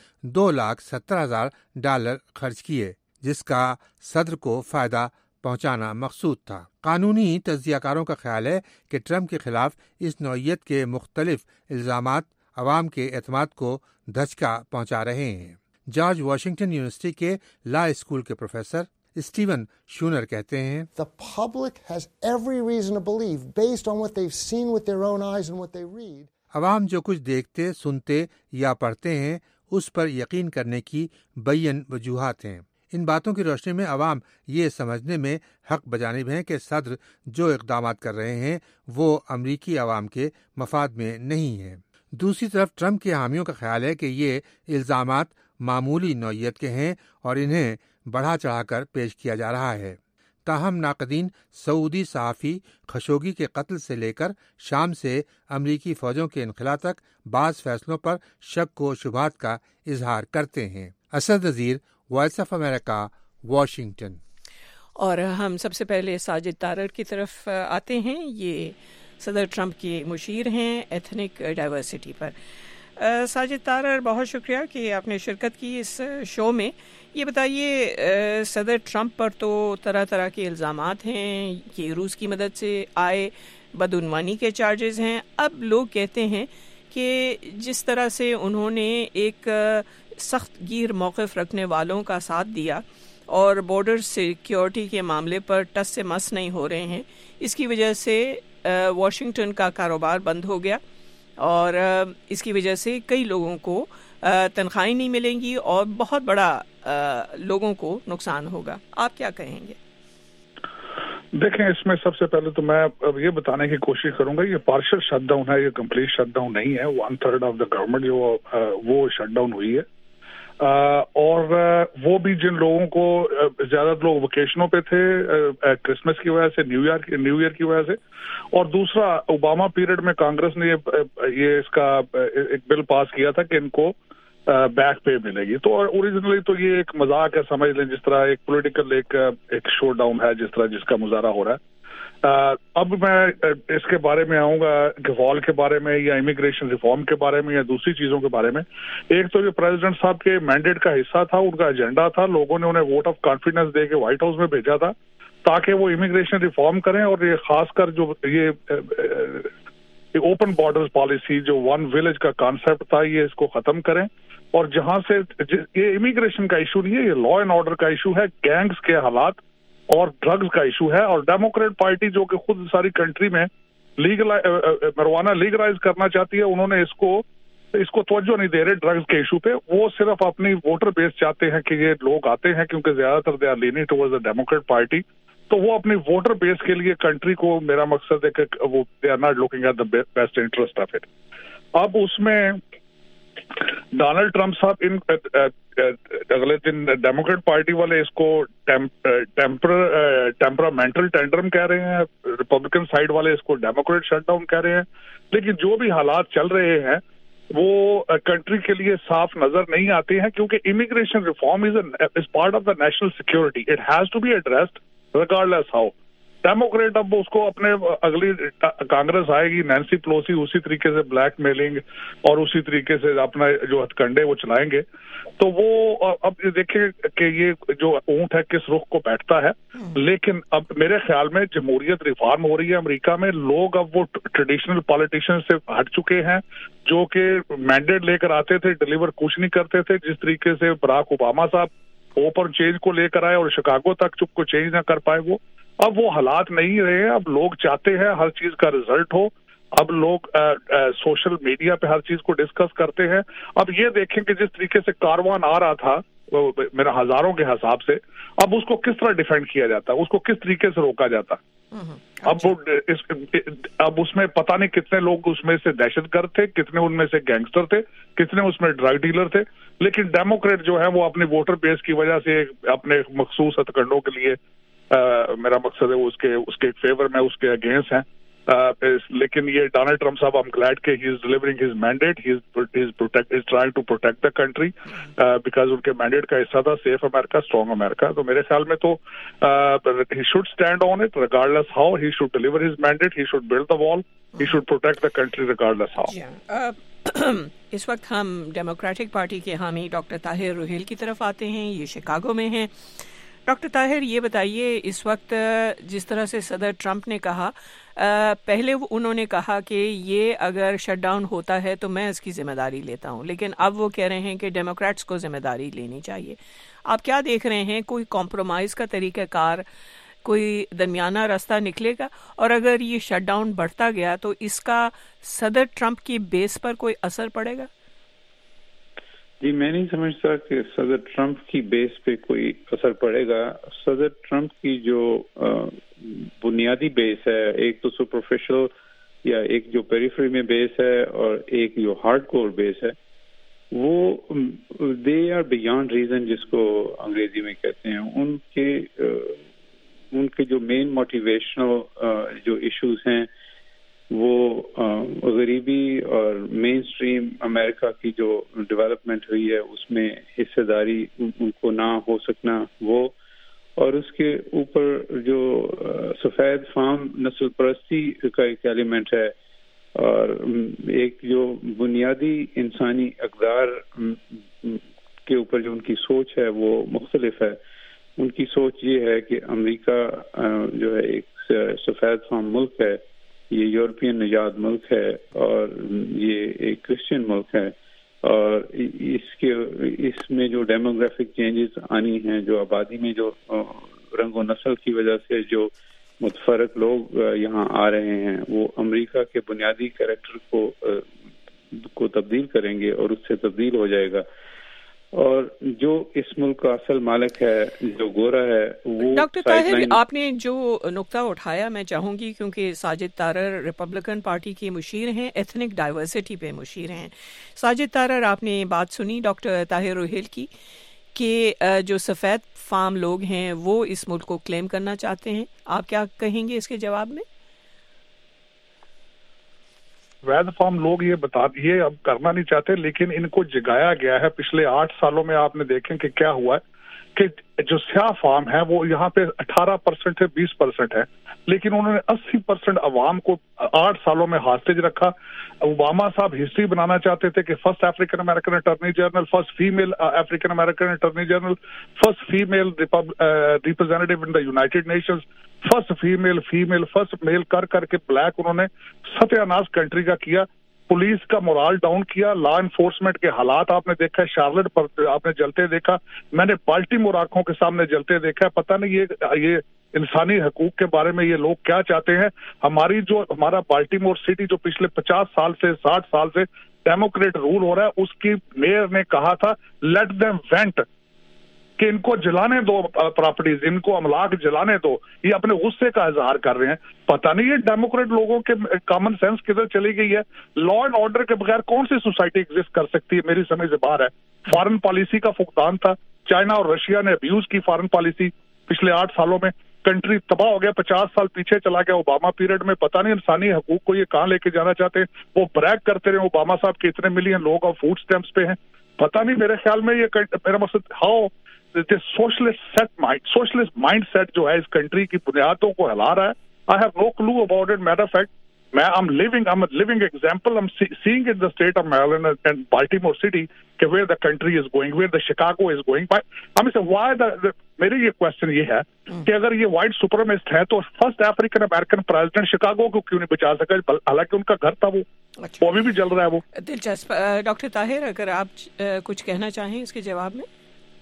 $2,70,000 خرچ کیے، جس کا صدر کو فائدہ پہنچانا مقصود تھا۔ قانونی تجزیہ کاروں کا خیال ہے کہ ٹرمپ کے خلاف اس نوعیت کے مختلف الزامات عوام کے اعتماد کو دھچکا پہنچا رہے ہیں۔ جارج واشنگٹن یونیورسٹی کے لا اسکول کے پروفیسر اسٹیون شونر کہتے ہیں، The public has every reason to believe, based on what they've seen with their own eyes and what they read. عوام جو کچھ دیکھتے، سنتے یا پڑھتے ہیں اس پر یقین کرنے کی بیان وجوہات ہیں۔ ان باتوں کی روشنی میں عوام یہ سمجھنے میں حق بجانب ہیں کہ صدر جو اقدامات کر رہے ہیں وہ امریکی عوام کے مفاد میں نہیں ہیں۔ دوسری طرف ٹرمپ کے حامیوں کا خیال ہے کہ یہ الزامات معمولی نوعیت کے ہیں اور انہیں بڑھا چڑھا کر پیش کیا جا رہا ہے۔ تاہم ناقدین سعودی صحافی خشوگی کے قتل سے لے کر شام سے امریکی فوجوں کے انخلا تک بعض فیصلوں پر شک و شبہات کا اظہار کرتے ہیں۔ Asad Nazir, Voice of America, Washington. اور ہم سب سے پہلے ساجد طارر کی طرف آتے ہیں۔ یہ صدر ٹرمپ کے مشیر ہیں ایتھنک ڈائیورسٹی پر۔ ساجد طارر، بہت شکریہ کہ آپ نے شرکت کی اس شو میں۔ یہ بتائیے، صدر ٹرمپ پر تو طرح طرح کے الزامات ہیں کہ روس کی مدد سے آئے، بدعنوانی کے چارجز ہیں۔ اب لوگ کہتے ہیں کہ جس طرح سے انہوں نے ایک سخت گیر موقف رکھنے والوں کا ساتھ دیا اور بارڈر سیکیورٹی کے معاملے پر ٹس سے مس نہیں ہو رہے ہیں، اس کی وجہ سے واشنگٹن کا کاروبار بند ہو گیا۔ اور اس کی وجہ سے کئی لوگوں کو تنخواہیں نہیں ملیں گی اور بہت بڑا لوگوں کو نقصان ہوگا. آپ کیا کہیں گے؟ دیکھیں اس میں سب سے پہلے تو میں اب یہ بتانے کی کوشش کروں گا یہ پارشل شٹ ڈاؤن ہے, یہ کمپلیٹ شٹ ڈاؤن نہیں ہے. 1/3 آف دا گورنمنٹ جو وہ شٹ ڈاؤن ہوئی ہے, اور وہ بھی جن لوگوں کو زیادہ لوگ ویکیشنوں پہ تھے کرسمس کی وجہ سے, نیو ایئر کی وجہ سے, اور دوسرا اوباما پیریڈ میں کانگریس نے یہ اس کا ایک بل پاس کیا تھا کہ ان کو بیک پے ملے گی. تو اوریجنلی تو یہ ایک مذاق ہے, سمجھ لیں, جس طرح ایک پولیٹیکل ایک شو ڈاؤن ہے جس کا مظاہرہ ہو رہا ہے. اب میں اس کے بارے میں آؤں گا کہ وال کے بارے میں یا امیگریشن ریفارم کے بارے میں یا دوسری چیزوں کے بارے میں. ایک تو جو پریزیڈنٹ صاحب کے مینڈیٹ کا حصہ تھا, ان کا ایجنڈا تھا, لوگوں نے انہیں ووٹ آف کانفیڈنس دے کے وائٹ ہاؤس میں بھیجا تھا تاکہ وہ امیگریشن ریفارم کریں, اور یہ خاص کر جو یہ اوپن بارڈرز پالیسی جو ون ولیج کا کانسیپٹ تھا یہ اس کو ختم کریں. اور جہاں سے یہ امیگریشن کا ایشو نہیں ہے, یہ لا اینڈ آرڈر کا ایشو ہے, گینگز کے حالات اور ڈرگز کا ایشو ہے. اور ڈیموکریٹ پارٹی جو کہ خود ساری کنٹری میں marijuana لیگلائز کرنا چاہتی ہے, انہوں نے اس کو توجہ نہیں دے رہے ڈرگز کے ایشو پہ. وہ صرف اپنی ووٹر بیس چاہتے ہیں کہ یہ لوگ آتے ہیں کیونکہ زیادہ تر they are leaning towards the Democrat party, تو وہ اپنی ووٹر بیس کے لیے کنٹری کو, میرا مقصد ہے کہ وہ they are not looking at the best interest of it. اب اس میں ڈونلڈ ٹرمپ صاحب اگلے دن ڈیموکریٹ پارٹی والے اس کو ٹیمپرامنٹل ٹینڈرم کہہ رہے ہیں, ریپبلکن سائڈ والے اس کو ڈیموکریٹ شٹ ڈاؤن کہہ رہے ہیں. لیکن جو بھی حالات چل رہے ہیں وہ کنٹری کے لیے صاف نظر نہیں آتے ہیں, کیونکہ immigration reform is part of the national security. It has to be addressed regardless how. Democrat اب اس کو اپنے اگلی کانگریس آئے گی, نینسی پلوسی اسی طریقے سے بلیک میلنگ اور اسی طریقے سے اپنا جو ہتھ کنڈے وہ چلائیں گے. تو وہ اب دیکھیں کہ یہ جو اونٹ ہے کس رخ کو بیٹھتا ہے. لیکن اب میرے خیال میں جمہوریت ریفارم ہو رہی ہے امریکہ میں. لوگ اب وہ ٹریڈیشنل پالیٹیشین سے ہٹ چکے ہیں جو کہ مینڈیٹ لے کر آتے تھے, ڈلیور کچھ نہیں کرتے تھے. جس طریقے سے براک اوباما صاحب اوپن چینج کو لے کر آئے اور شکاگو تک چپ کو چینج نہ کر پائے, اب وہ حالات نہیں رہے. اب لوگ چاہتے ہیں ہر چیز کا رزلٹ ہو. اب لوگ سوشل میڈیا پہ ہر چیز کو ڈسکس کرتے ہیں. اب یہ دیکھیں کہ جس طریقے سے کاروان آ رہا تھا میرا ہزاروں کے حساب سے, اب اس کو کس طرح ڈیفینڈ کیا جاتا, اس کو کس طریقے سے روکا جاتا. اب اس میں پتہ نہیں کتنے لوگ اس میں سے دہشت گرد تھے, کتنے ان میں سے گینگسٹر تھے, کتنے اس میں ڈرگ ڈیلر تھے. لیکن ڈیموکریٹ جو ہے وہ اپنی ووٹر بیس کی وجہ سے اپنے مخصوص ہتھ کنڈوں کے لیے میرا مقصد ہے وہ اس کے فیور میں اس کے اگینسٹ ہیں. لیکن یہ ڈونلڈ ٹرمپ صاحب I'm glad کہ he is delivering his mandate. He is trying to protect the country because ان کے مینڈیٹ کا حصہ تھا سیف امریکہ, اسٹرانگ امریکہ. تو میرے خیال میں تو he should stand on it regardless how. He should deliver his mandate. He should build the wall. He should protect the country regardless how. اس وقت ہم ڈیموکریٹک پارٹی کے حامی ڈاکٹر طاہر روحیل کی طرف آتے ہیں. یہ شکاگو میں ہیں. ڈاکٹر طاہر یہ بتائیے, اس وقت جس طرح سے صدر ٹرمپ نے کہا, پہلے انہوں نے کہا کہ یہ اگر شٹ ڈاؤن ہوتا ہے تو میں اس کی ذمہ داری لیتا ہوں, لیکن اب وہ کہہ رہے ہیں کہ ڈیموکریٹس کو ذمہ داری لینی چاہیے. آپ کیا دیکھ رہے ہیں, کوئی کمپرومائز کا طریقہ کار, کوئی درمیانہ راستہ نکلے گا؟ اور اگر یہ شٹ ڈاؤن بڑھتا گیا تو اس کا صدر ٹرمپ کی بیس پر کوئی اثر پڑے گا؟ جی میں نہیں سمجھتا کہ صدر ٹرمپ کی بیس پہ کوئی اثر پڑے گا. صدر ٹرمپ کی جو بنیادی بیس ہے, ایک تو سپرفیشل یا ایک جو پیریفری میں بیس ہے اور ایک جو ہارڈ کور بیس ہے, وہ دے آر بیانڈ ریزن جس کو انگریزی میں کہتے ہیں. ان کے جو مین موٹیویشنل جو ایشوز ہیں وہ غریبی اور مین اسٹریم امریکہ کی جو ڈیولپمنٹ ہوئی ہے اس میں حصہ داری ان کو نہ ہو سکنا, وہ اور اس کے اوپر جو سفید فام نسل پرستی کا ایک ایلیمنٹ ہے, اور ایک جو بنیادی انسانی اقدار کے اوپر جو ان کی سوچ ہے وہ مختلف ہے. ان کی سوچ یہ ہے کہ امریکہ جو ہے ایک سفید فام ملک ہے, یہ یورپین نژاد ملک ہے اور یہ ایک کرسچن ملک ہے, اور اس میں جو ڈیموگرافک چینجز آنی ہیں, جو آبادی میں جو رنگ و نسل کی وجہ سے جو متفرق لوگ یہاں آ رہے ہیں, وہ امریکہ کے بنیادی کریکٹر کو کو تبدیل کریں گے اور اس سے تبدیل ہو جائے گا. اور جو اس ملک کا اصل مالک ہے, جو گورا ہے, وہ ڈاکٹر طاہر, آپ نے جو نقطہ اٹھایا, میں چاہوں گی کیونکہ ساجد تارر ریپبلکن پارٹی کے مشیر ہیں, ایتھنک ڈائیورسٹی پہ مشیر ہیں. ساجد تارر, آپ نے بات سنی ڈاکٹر طاہر روہیل کی کہ جو سفید فام لوگ ہیں وہ اس ملک کو کلیم کرنا چاہتے ہیں. آپ کیا کہیں گے اس کے جواب میں؟ وید فارم لوگ یہ اب کرنا نہیں چاہتے, لیکن ان کو جگایا گیا ہے. پچھلے 8 سالوں میں آپ نے دیکھیں کہ کیا ہوا ہے کہ جو سیاہ فارم ہے وہ یہاں پہ 18% ہے, 20% ہے, لیکن انہوں نے 80% عوام کو 8 سالوں میں ہاسٹیج رکھا. اوباما صاحب ہسٹری بنانا چاہتے تھے کہ first African American attorney general, first female African American attorney general, first female representative in the United Nations, first female first male کر کے بلیک انہوں نے ستیہ ناش کنٹری کا کیا. پولیس کا مورال ڈاؤن کیا. لا انفورسمنٹ کے حالات آپ نے دیکھا, شارلٹ پر آپ نے جلتے دیکھا, میں نے بالٹیمور آنکھوں کے سامنے جلتے دیکھا. پتہ نہیں یہ انسانی حقوق کے بارے میں یہ لوگ کیا چاہتے ہیں. ہمارا بالٹیمور سٹی جو پچھلے 50 سال سے 60 سال سے ڈیموکریٹ رول ہو رہا ہے, اس کی میئر نے کہا تھا لیٹ دیم وینٹ, کہ ان کو جلانے دو پراپرٹیز, ان کو املاک جلانے دو. یہ اپنے غصے کا اظہار کر رہے ہیں. پتہ نہیں یہ ڈیموکریٹ لوگوں کے کامن سینس کدھر چلی گئی ہے. لا اینڈ آرڈر کے بغیر کون سی سوسائٹی ایگزسٹ کر سکتی ہے, میری سمجھ سے باہر ہے. فارن پالیسی کا فقدان تھا. چائنا اور رشیا نے ابیوز کی فارن پالیسی پچھلے 8 سالوں میں. کنٹری تباہ ہو گیا, 50 سال پیچھے چلا گیا. اوباما پیریڈ میں پتہ نہیں انسانی حقوق کو یہ کہاں لے کے جانا چاہتے ہیں. وہ بریک کرتے رہے اوباما صاحب کے اتنے ملین لوگ اور فوڈ اسٹیمپس پہ ہیں. پتہ نہیں, میرے خیال میں یہ میرا مقصد ہاؤ سوشلسٹ مائنڈ سیٹ جو ہے اس کنٹری کی بنیادوں کو ہلا رہا ہے. I have no clue about it. Matter of fact, I'm a living example. I'm seeing in the state of Maryland and Baltimore City where the country is going, where the Chicago is going. But I mean, why میری یہ question یہ ہے کہ اگر یہ white supremacist ہے تو first African American president Chicago کو کیوں نہیں بچا سکا, حالانکہ ان کا گھر تھا وہ ابھی بھی جل رہا ہے. وہ دلچسپ. ڈاکٹر طاہر, اگر آپ کچھ کہنا چاہیں اس کے جواب میں.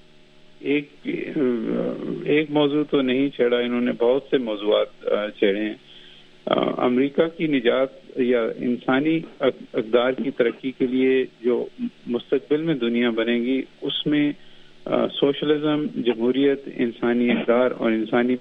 ایک موضوع تو نہیں چھیڑا انہوں نے, بہت سے موضوعات چھیڑے ہیں. امریکہ کی نجات یا انسانی اقدار کی ترقی کے لیے جو مستقبل میں دنیا بنے گی, اس میں سوشلزم, جمہوریت, انسانی اقدار اور انسانی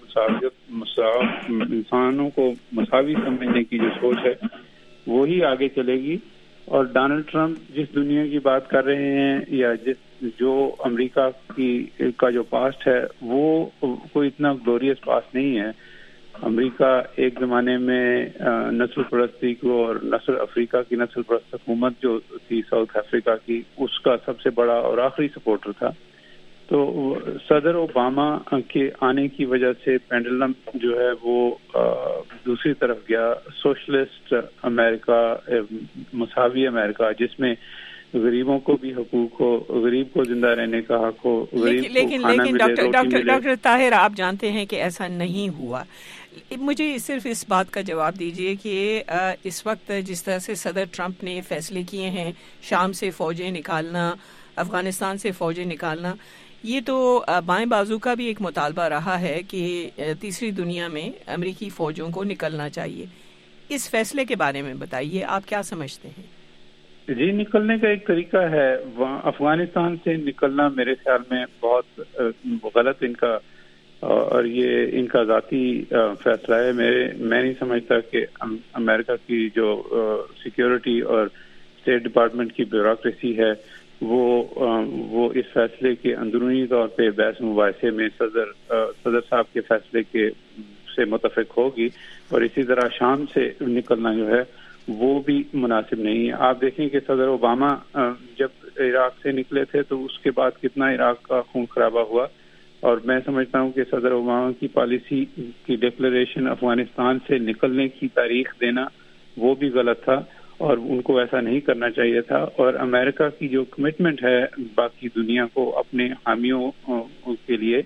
انسانوں کو مساوی سمجھنے کی جو سوچ ہے وہی آگے چلے گی. اور ڈونلڈ ٹرمپ جس دنیا کی بات کر رہے ہیں یا جو امریکہ کا جو پاسٹ ہے وہ کوئی اتنا گلوریس پاسٹ نہیں ہے. امریکہ ایک زمانے میں نسل پرستی کو اور افریقہ کی نسل پرست حکومت جو تھی ساؤتھ افریقہ کی, اس کا سب سے بڑا اور آخری سپورٹر تھا. تو صدر اوباما کے آنے کی وجہ سے پینڈلم جو ہے وہ دوسری طرف گیا. سوشلسٹ امریکہ, مساوی امریکہ, جس میں غریبوں کو بھی حقوق ہو, غریب کو زندہ رہنے کا حق ہو, لیکن ڈاکٹر طاہر, آپ جانتے ہیں کہ ایسا نہیں ہوا. مجھے صرف اس بات کا جواب دیجیے کہ اس وقت جس طرح سے صدر ٹرمپ نے فیصلے کیے ہیں شام سے فوجیں نکالنا, افغانستان سے فوجیں نکالنا, یہ تو بائیں بازو کا بھی ایک مطالبہ رہا ہے کہ تیسری دنیا میں امریکی فوجوں کو نکلنا چاہیے. اس فیصلے کے بارے میں بتائیے, آپ کیا سمجھتے ہیں؟ جی, نکلنے کا ایک طریقہ ہے. افغانستان سے نکلنا میرے خیال میں بہت غلط ان کا, اور یہ ان کا ذاتی فیصلہ ہے. میں نہیں سمجھتا کہ امریکہ کی جو سیکیورٹی اور اسٹیٹ ڈپارٹمنٹ کی بیوروکریسی ہے وہ اس فیصلے کے اندرونی طور پہ بحث مباحثے میں صدر صاحب کے فیصلے کے سے متفق ہوگی. اور اسی طرح شام سے نکلنا جو ہے وہ بھی مناسب نہیں ہے. آپ دیکھیں کہ صدر اوباما جب عراق سے نکلے تھے تو اس کے بعد کتنا عراق کا خون خرابہ ہوا, اور میں سمجھتا ہوں کہ صدر اوباما کی پالیسی کی ڈکلیریشن افغانستان سے نکلنے کی تاریخ دینا وہ بھی غلط تھا, اور ان کو ایسا نہیں کرنا چاہیے تھا. اور امریکہ کی جو کمٹمنٹ ہے باقی دنیا کو اپنے حامیوں کے لیے,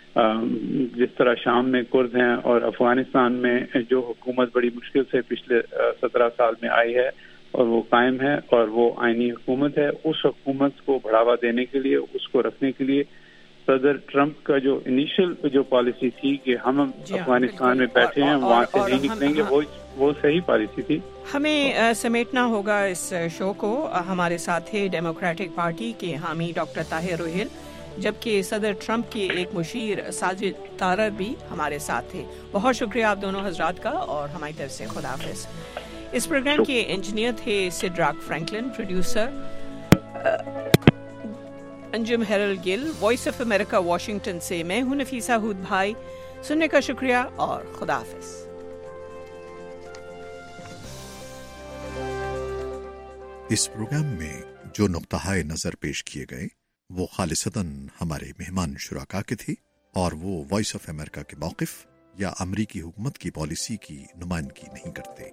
جس طرح شام میں کرد ہیں اور افغانستان میں جو حکومت بڑی مشکل سے پچھلے 17 سال میں آئی ہے اور وہ قائم ہے اور وہ آئینی حکومت ہے, اس حکومت کو بڑھاوا دینے کے لیے, اس کو رکھنے کے لیے صدر ٹرمپ کا جو انیشل جو پالیسی تھی کہ ہم افغانستان میں بیٹھے ہیں وہاں سے نہیں نکلیں گے, وہ صحیح پالیسی تھی. ہمیں سمیٹنا ہوگا اس شو کو. ہمارے ساتھ ہے ڈیموکریٹک پارٹی کے حامی ڈاکٹر طاہر روہیل، جبکہ صدر ٹرمپ کے ایک مشیر ساجد طارر بھی ہمارے ساتھ تھے. بہت شکریہ آپ دونوں حضرات کا، اور ہماری طرف سے خدا حافظ. اس پروگرام کے انجینئر تھے Cedric Franklin, producer Anjum Heral Gill. Voice of America Washington سے میں ہوں نفیسہ ہود بھائی. سننے کا شکریہ اور خدا حافظ. اس پروگرام میں جو نقطہ نظر پیش کیے گئے وہ خالصتاً ہمارے مہمان شرکاء کے تھے، اور وہ وائس آف امریکہ کے موقف یا امریکی حکومت کی پالیسی کی نمائندگی نہیں کرتے.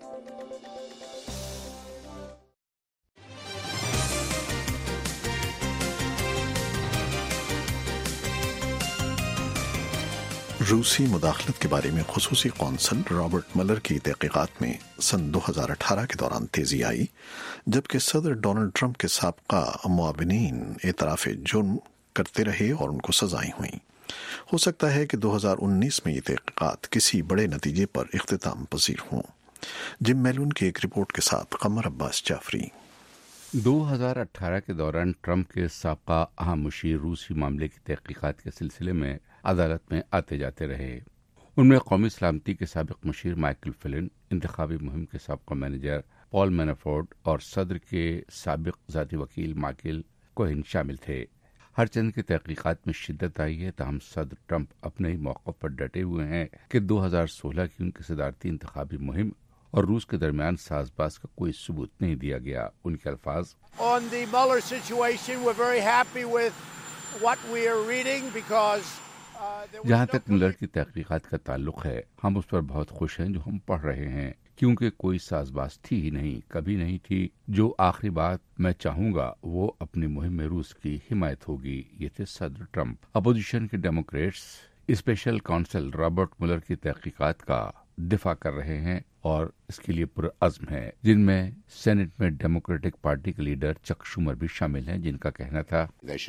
روسی مداخلت کے بارے میں خصوصی قونصل رابرٹ ملر کی تحقیقات میں سن 2018 کے دوران تیزی آئی، جبکہ صدر ڈونلڈ ٹرمپ کے سابقہ معاونین اعتراف جرم کرتے رہے اور ان کو سزائیں ہوئیں. ہو سکتا ہے کہ 2019 میں یہ تحقیقات کسی بڑے نتیجے پر اختتام پذیر ہوں. جم میلون کی ایک رپورٹ کے ساتھ قمر عباس جعفری. 2018 کے دوران ٹرمپ کے سابقہ اہم مشیر روسی معاملے کی تحقیقات کے سلسلے میں عدالت میں آتے جاتے رہے. ان میں قومی سلامتی کے سابق مشیر مائیکل فلن، انتخابی مہم کے سابقہ مینیجر پال مینافورٹ اور صدر کے سابق ذاتی وکیل مائیکل کوہن شامل تھے. ہر چند کی تحقیقات میں شدت آئی ہے، تاہم صدر ٹرمپ اپنے ہی موقف پر ڈٹے ہوئے ہیں کہ 2016 کی ان کی صدارتی انتخابی مہم اور روس کے درمیان ساز باز کا کوئی ثبوت نہیں دیا گیا. ان کے الفاظ: On the Mueller situation, we're very happy with what we are reading because جہاں تک ملر کی تحقیقات کا تعلق ہے، ہم اس پر بہت خوش ہیں جو ہم پڑھ رہے ہیں، کیونکہ کوئی ساز باز تھی ہی نہیں، کبھی نہیں تھی. جو آخری بات میں چاہوں گا وہ اپنی مہم میں روس کی حمایت ہوگی. یہ تھے صدر ٹرمپ. اپوزیشن کے Democrats special counsel Robert Mueller کی تحقیقات کا دفاع کر رہے ہیں اور اس کے لیے پرعزم ہے، جن میں سینٹ میں ڈیموکریٹک پارٹی کے لیڈر چک شومر بھی شامل ہیں، جن کا کہنا تھا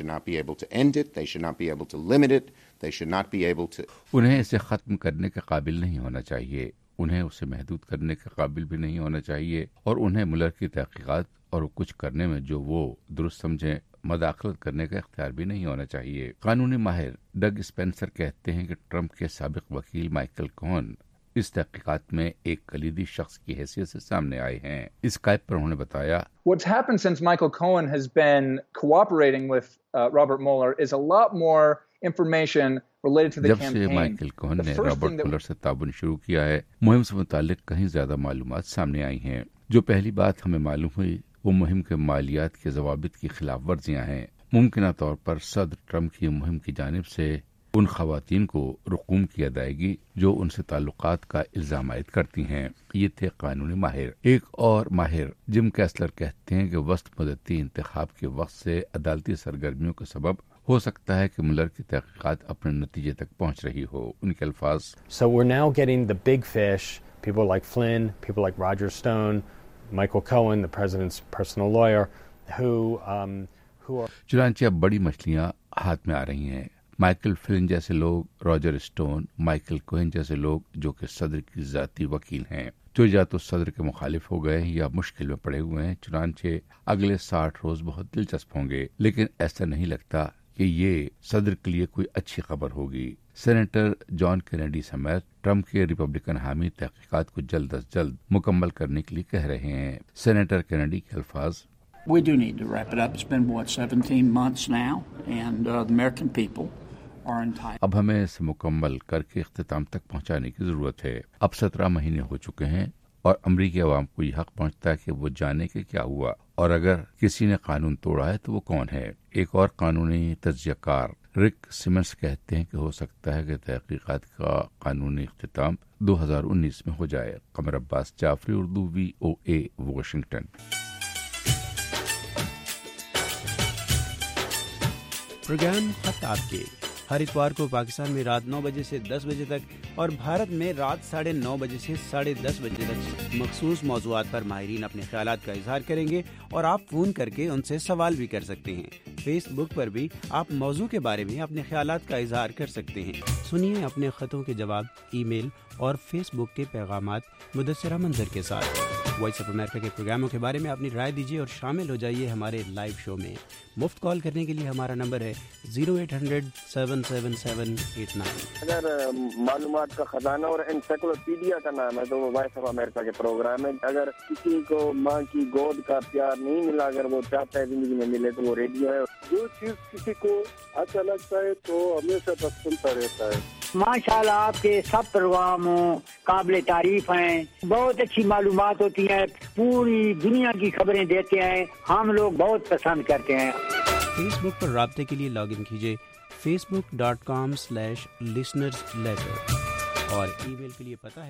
انہیں اسے ختم کرنے کے قابل نہیں ہونا چاہیے، انہیں اسے محدود کرنے کے قابل بھی نہیں ہونا چاہیے، اور انہیں ملر کی تحقیقات اور کچھ کرنے میں جو وہ درست سمجھیں مداخلت کرنے کا اختیار بھی نہیں ہونا چاہیے. قانونی ماہر ڈگ اسپینسر کہتے ہیں کہ ٹرمپ کے سابق وکیل مائیکل کوہن اس تحقیقات میں ایک کلیدی شخص کی حیثیت سے سامنے آئے ہیں. اسکائپ پر انہوں نے بتایا: What's happened since Michael Cohen has been cooperating with Robert Mueller is a lot more information related to the campaign. جب سے مائیکل کوہن نے رابرٹ ملر سے تعاون شروع کیا ہے، مہم سے متعلق کہیں زیادہ معلومات سامنے آئی ہیں. جو پہلی بات ہمیں معلوم ہوئی وہ مہم کے مالیات کے ضوابط کی خلاف ورزیاں ہیں. ممکنہ طور پر صدر ٹرمپ کی مہم کی جانب سے ان خواتین کو رقوم کی ادائیگی جو ان سے تعلقات کا الزام عائد کرتی ہیں. یہ تھے قانونی ماہر. ایک اور ماہر جم کیسلر کہتے ہیں کہ وسط مدتی انتخاب کے وقت سے عدالتی سرگرمیوں کا سبب ہو سکتا ہے کہ ملر کی تحقیقات اپنے نتیجے تک پہنچ رہی ہو. ان کے الفاظ: So we're now getting the big fish, people like Flynn, people like Roger Stone, Michael Cohen, the president's personal lawyer, who are... چنانچہ اب بڑی مچھلیاں ہاتھ میں آ رہی ہیں. مائیکل فلن جیسے لوگ، راجر اسٹون، مائیکل کوہن جیسے لوگ جو کہ صدر کی ذاتی وکیل ہیں، جو یا تو صدر کے مخالف ہو گئے یا مشکل میں پڑے ہوئے ہیں. چنانچہ اگلے 60 روز بہت دلچسپ ہوں گے، لیکن ایسا نہیں لگتا کہ یہ صدر کے لیے کوئی اچھی خبر ہوگی. سینیٹر جان کینیڈی سمیت ٹرمپ کے ریپبلکن حامی تحقیقات کو جلد از جلد مکمل کرنے کے لیے کہہ رہے ہیں. سینیٹر کینیڈی کے الفاظ: We do need to wrap it up. It's been, 17 months now, and the American people are entitled. اب ہمیں اسے مکمل کر کے اختتام تک پہنچانے کی ضرورت ہے. اب 17 مہینے ہو چکے ہیں اور امریکی عوام کو یہ حق پہنچتا ہے کہ وہ جانے کہ کیا ہوا، اور اگر کسی نے قانون توڑا ہے تو وہ کون ہے. ایک اور قانونی تجزیہ کار رک سیمنز کہتے ہیں کہ ہو سکتا ہے کہ تحقیقات کا قانونی اختتام 2019 میں ہو جائے. Qamar Abbas Jafri, Urdu VOA Washington. Programme خط آپ کے ہر اتوار کو پاکستان میں رات 9 بجے سے 10 بجے تک اور بھارت میں رات 9:30 بجے سے 10:30 بجے تک مخصوص موضوعات پر ماہرین اپنے خیالات کا اظہار کریں گے اور آپ فون کر کے ان سے سوال بھی کر سکتے ہیں۔ فیس بک پر بھی آپ موضوع کے بارے میں اپنے خیالات کا اظہار کر سکتے ہیں۔ سنیے اپنے خطوں کے جواب ای میل اور فیس بک کے پیغامات مدثرہ منظر کے ساتھ۔ وائس آف امریکہ کے پروگراموں کے بارے میں اپنی رائے دیجیے اور شامل ہو جائیے ہمارے لائیو شو میں۔ مفت کال کرنے کے لیے ہمارا نمبر ہے 0800-777-89۔ اگر معلومات کا خزانہ اور انسائکلوپیڈیا کا نام ہے تو وہ وائس آف امریکہ کے پروگرام ہے۔ اگر کسی کو ماں کی گود کا پیار نہیں ملا، اگر وہ چاہتا ہے زندگی میں ملے تو وہ ریڈیو ہے۔ جو چیز کسی کو اچھا لگتا ہے تو ہمیشہ بس سنتا رہتا ہے۔ ماشاءاللہ آپ کے سب پروگرام قابل تعریف ہیں، بہت اچھی معلومات ہوتی ہیں، پوری دنیا کی خبریں دیتے ہیں، ہم لوگ بہت پسند کرتے ہیں۔ فیس بک پر رابطے کے لیے لاگ ان کیجیے facebook.com/listenersletter اور ای میل کے لیے پتہ ہے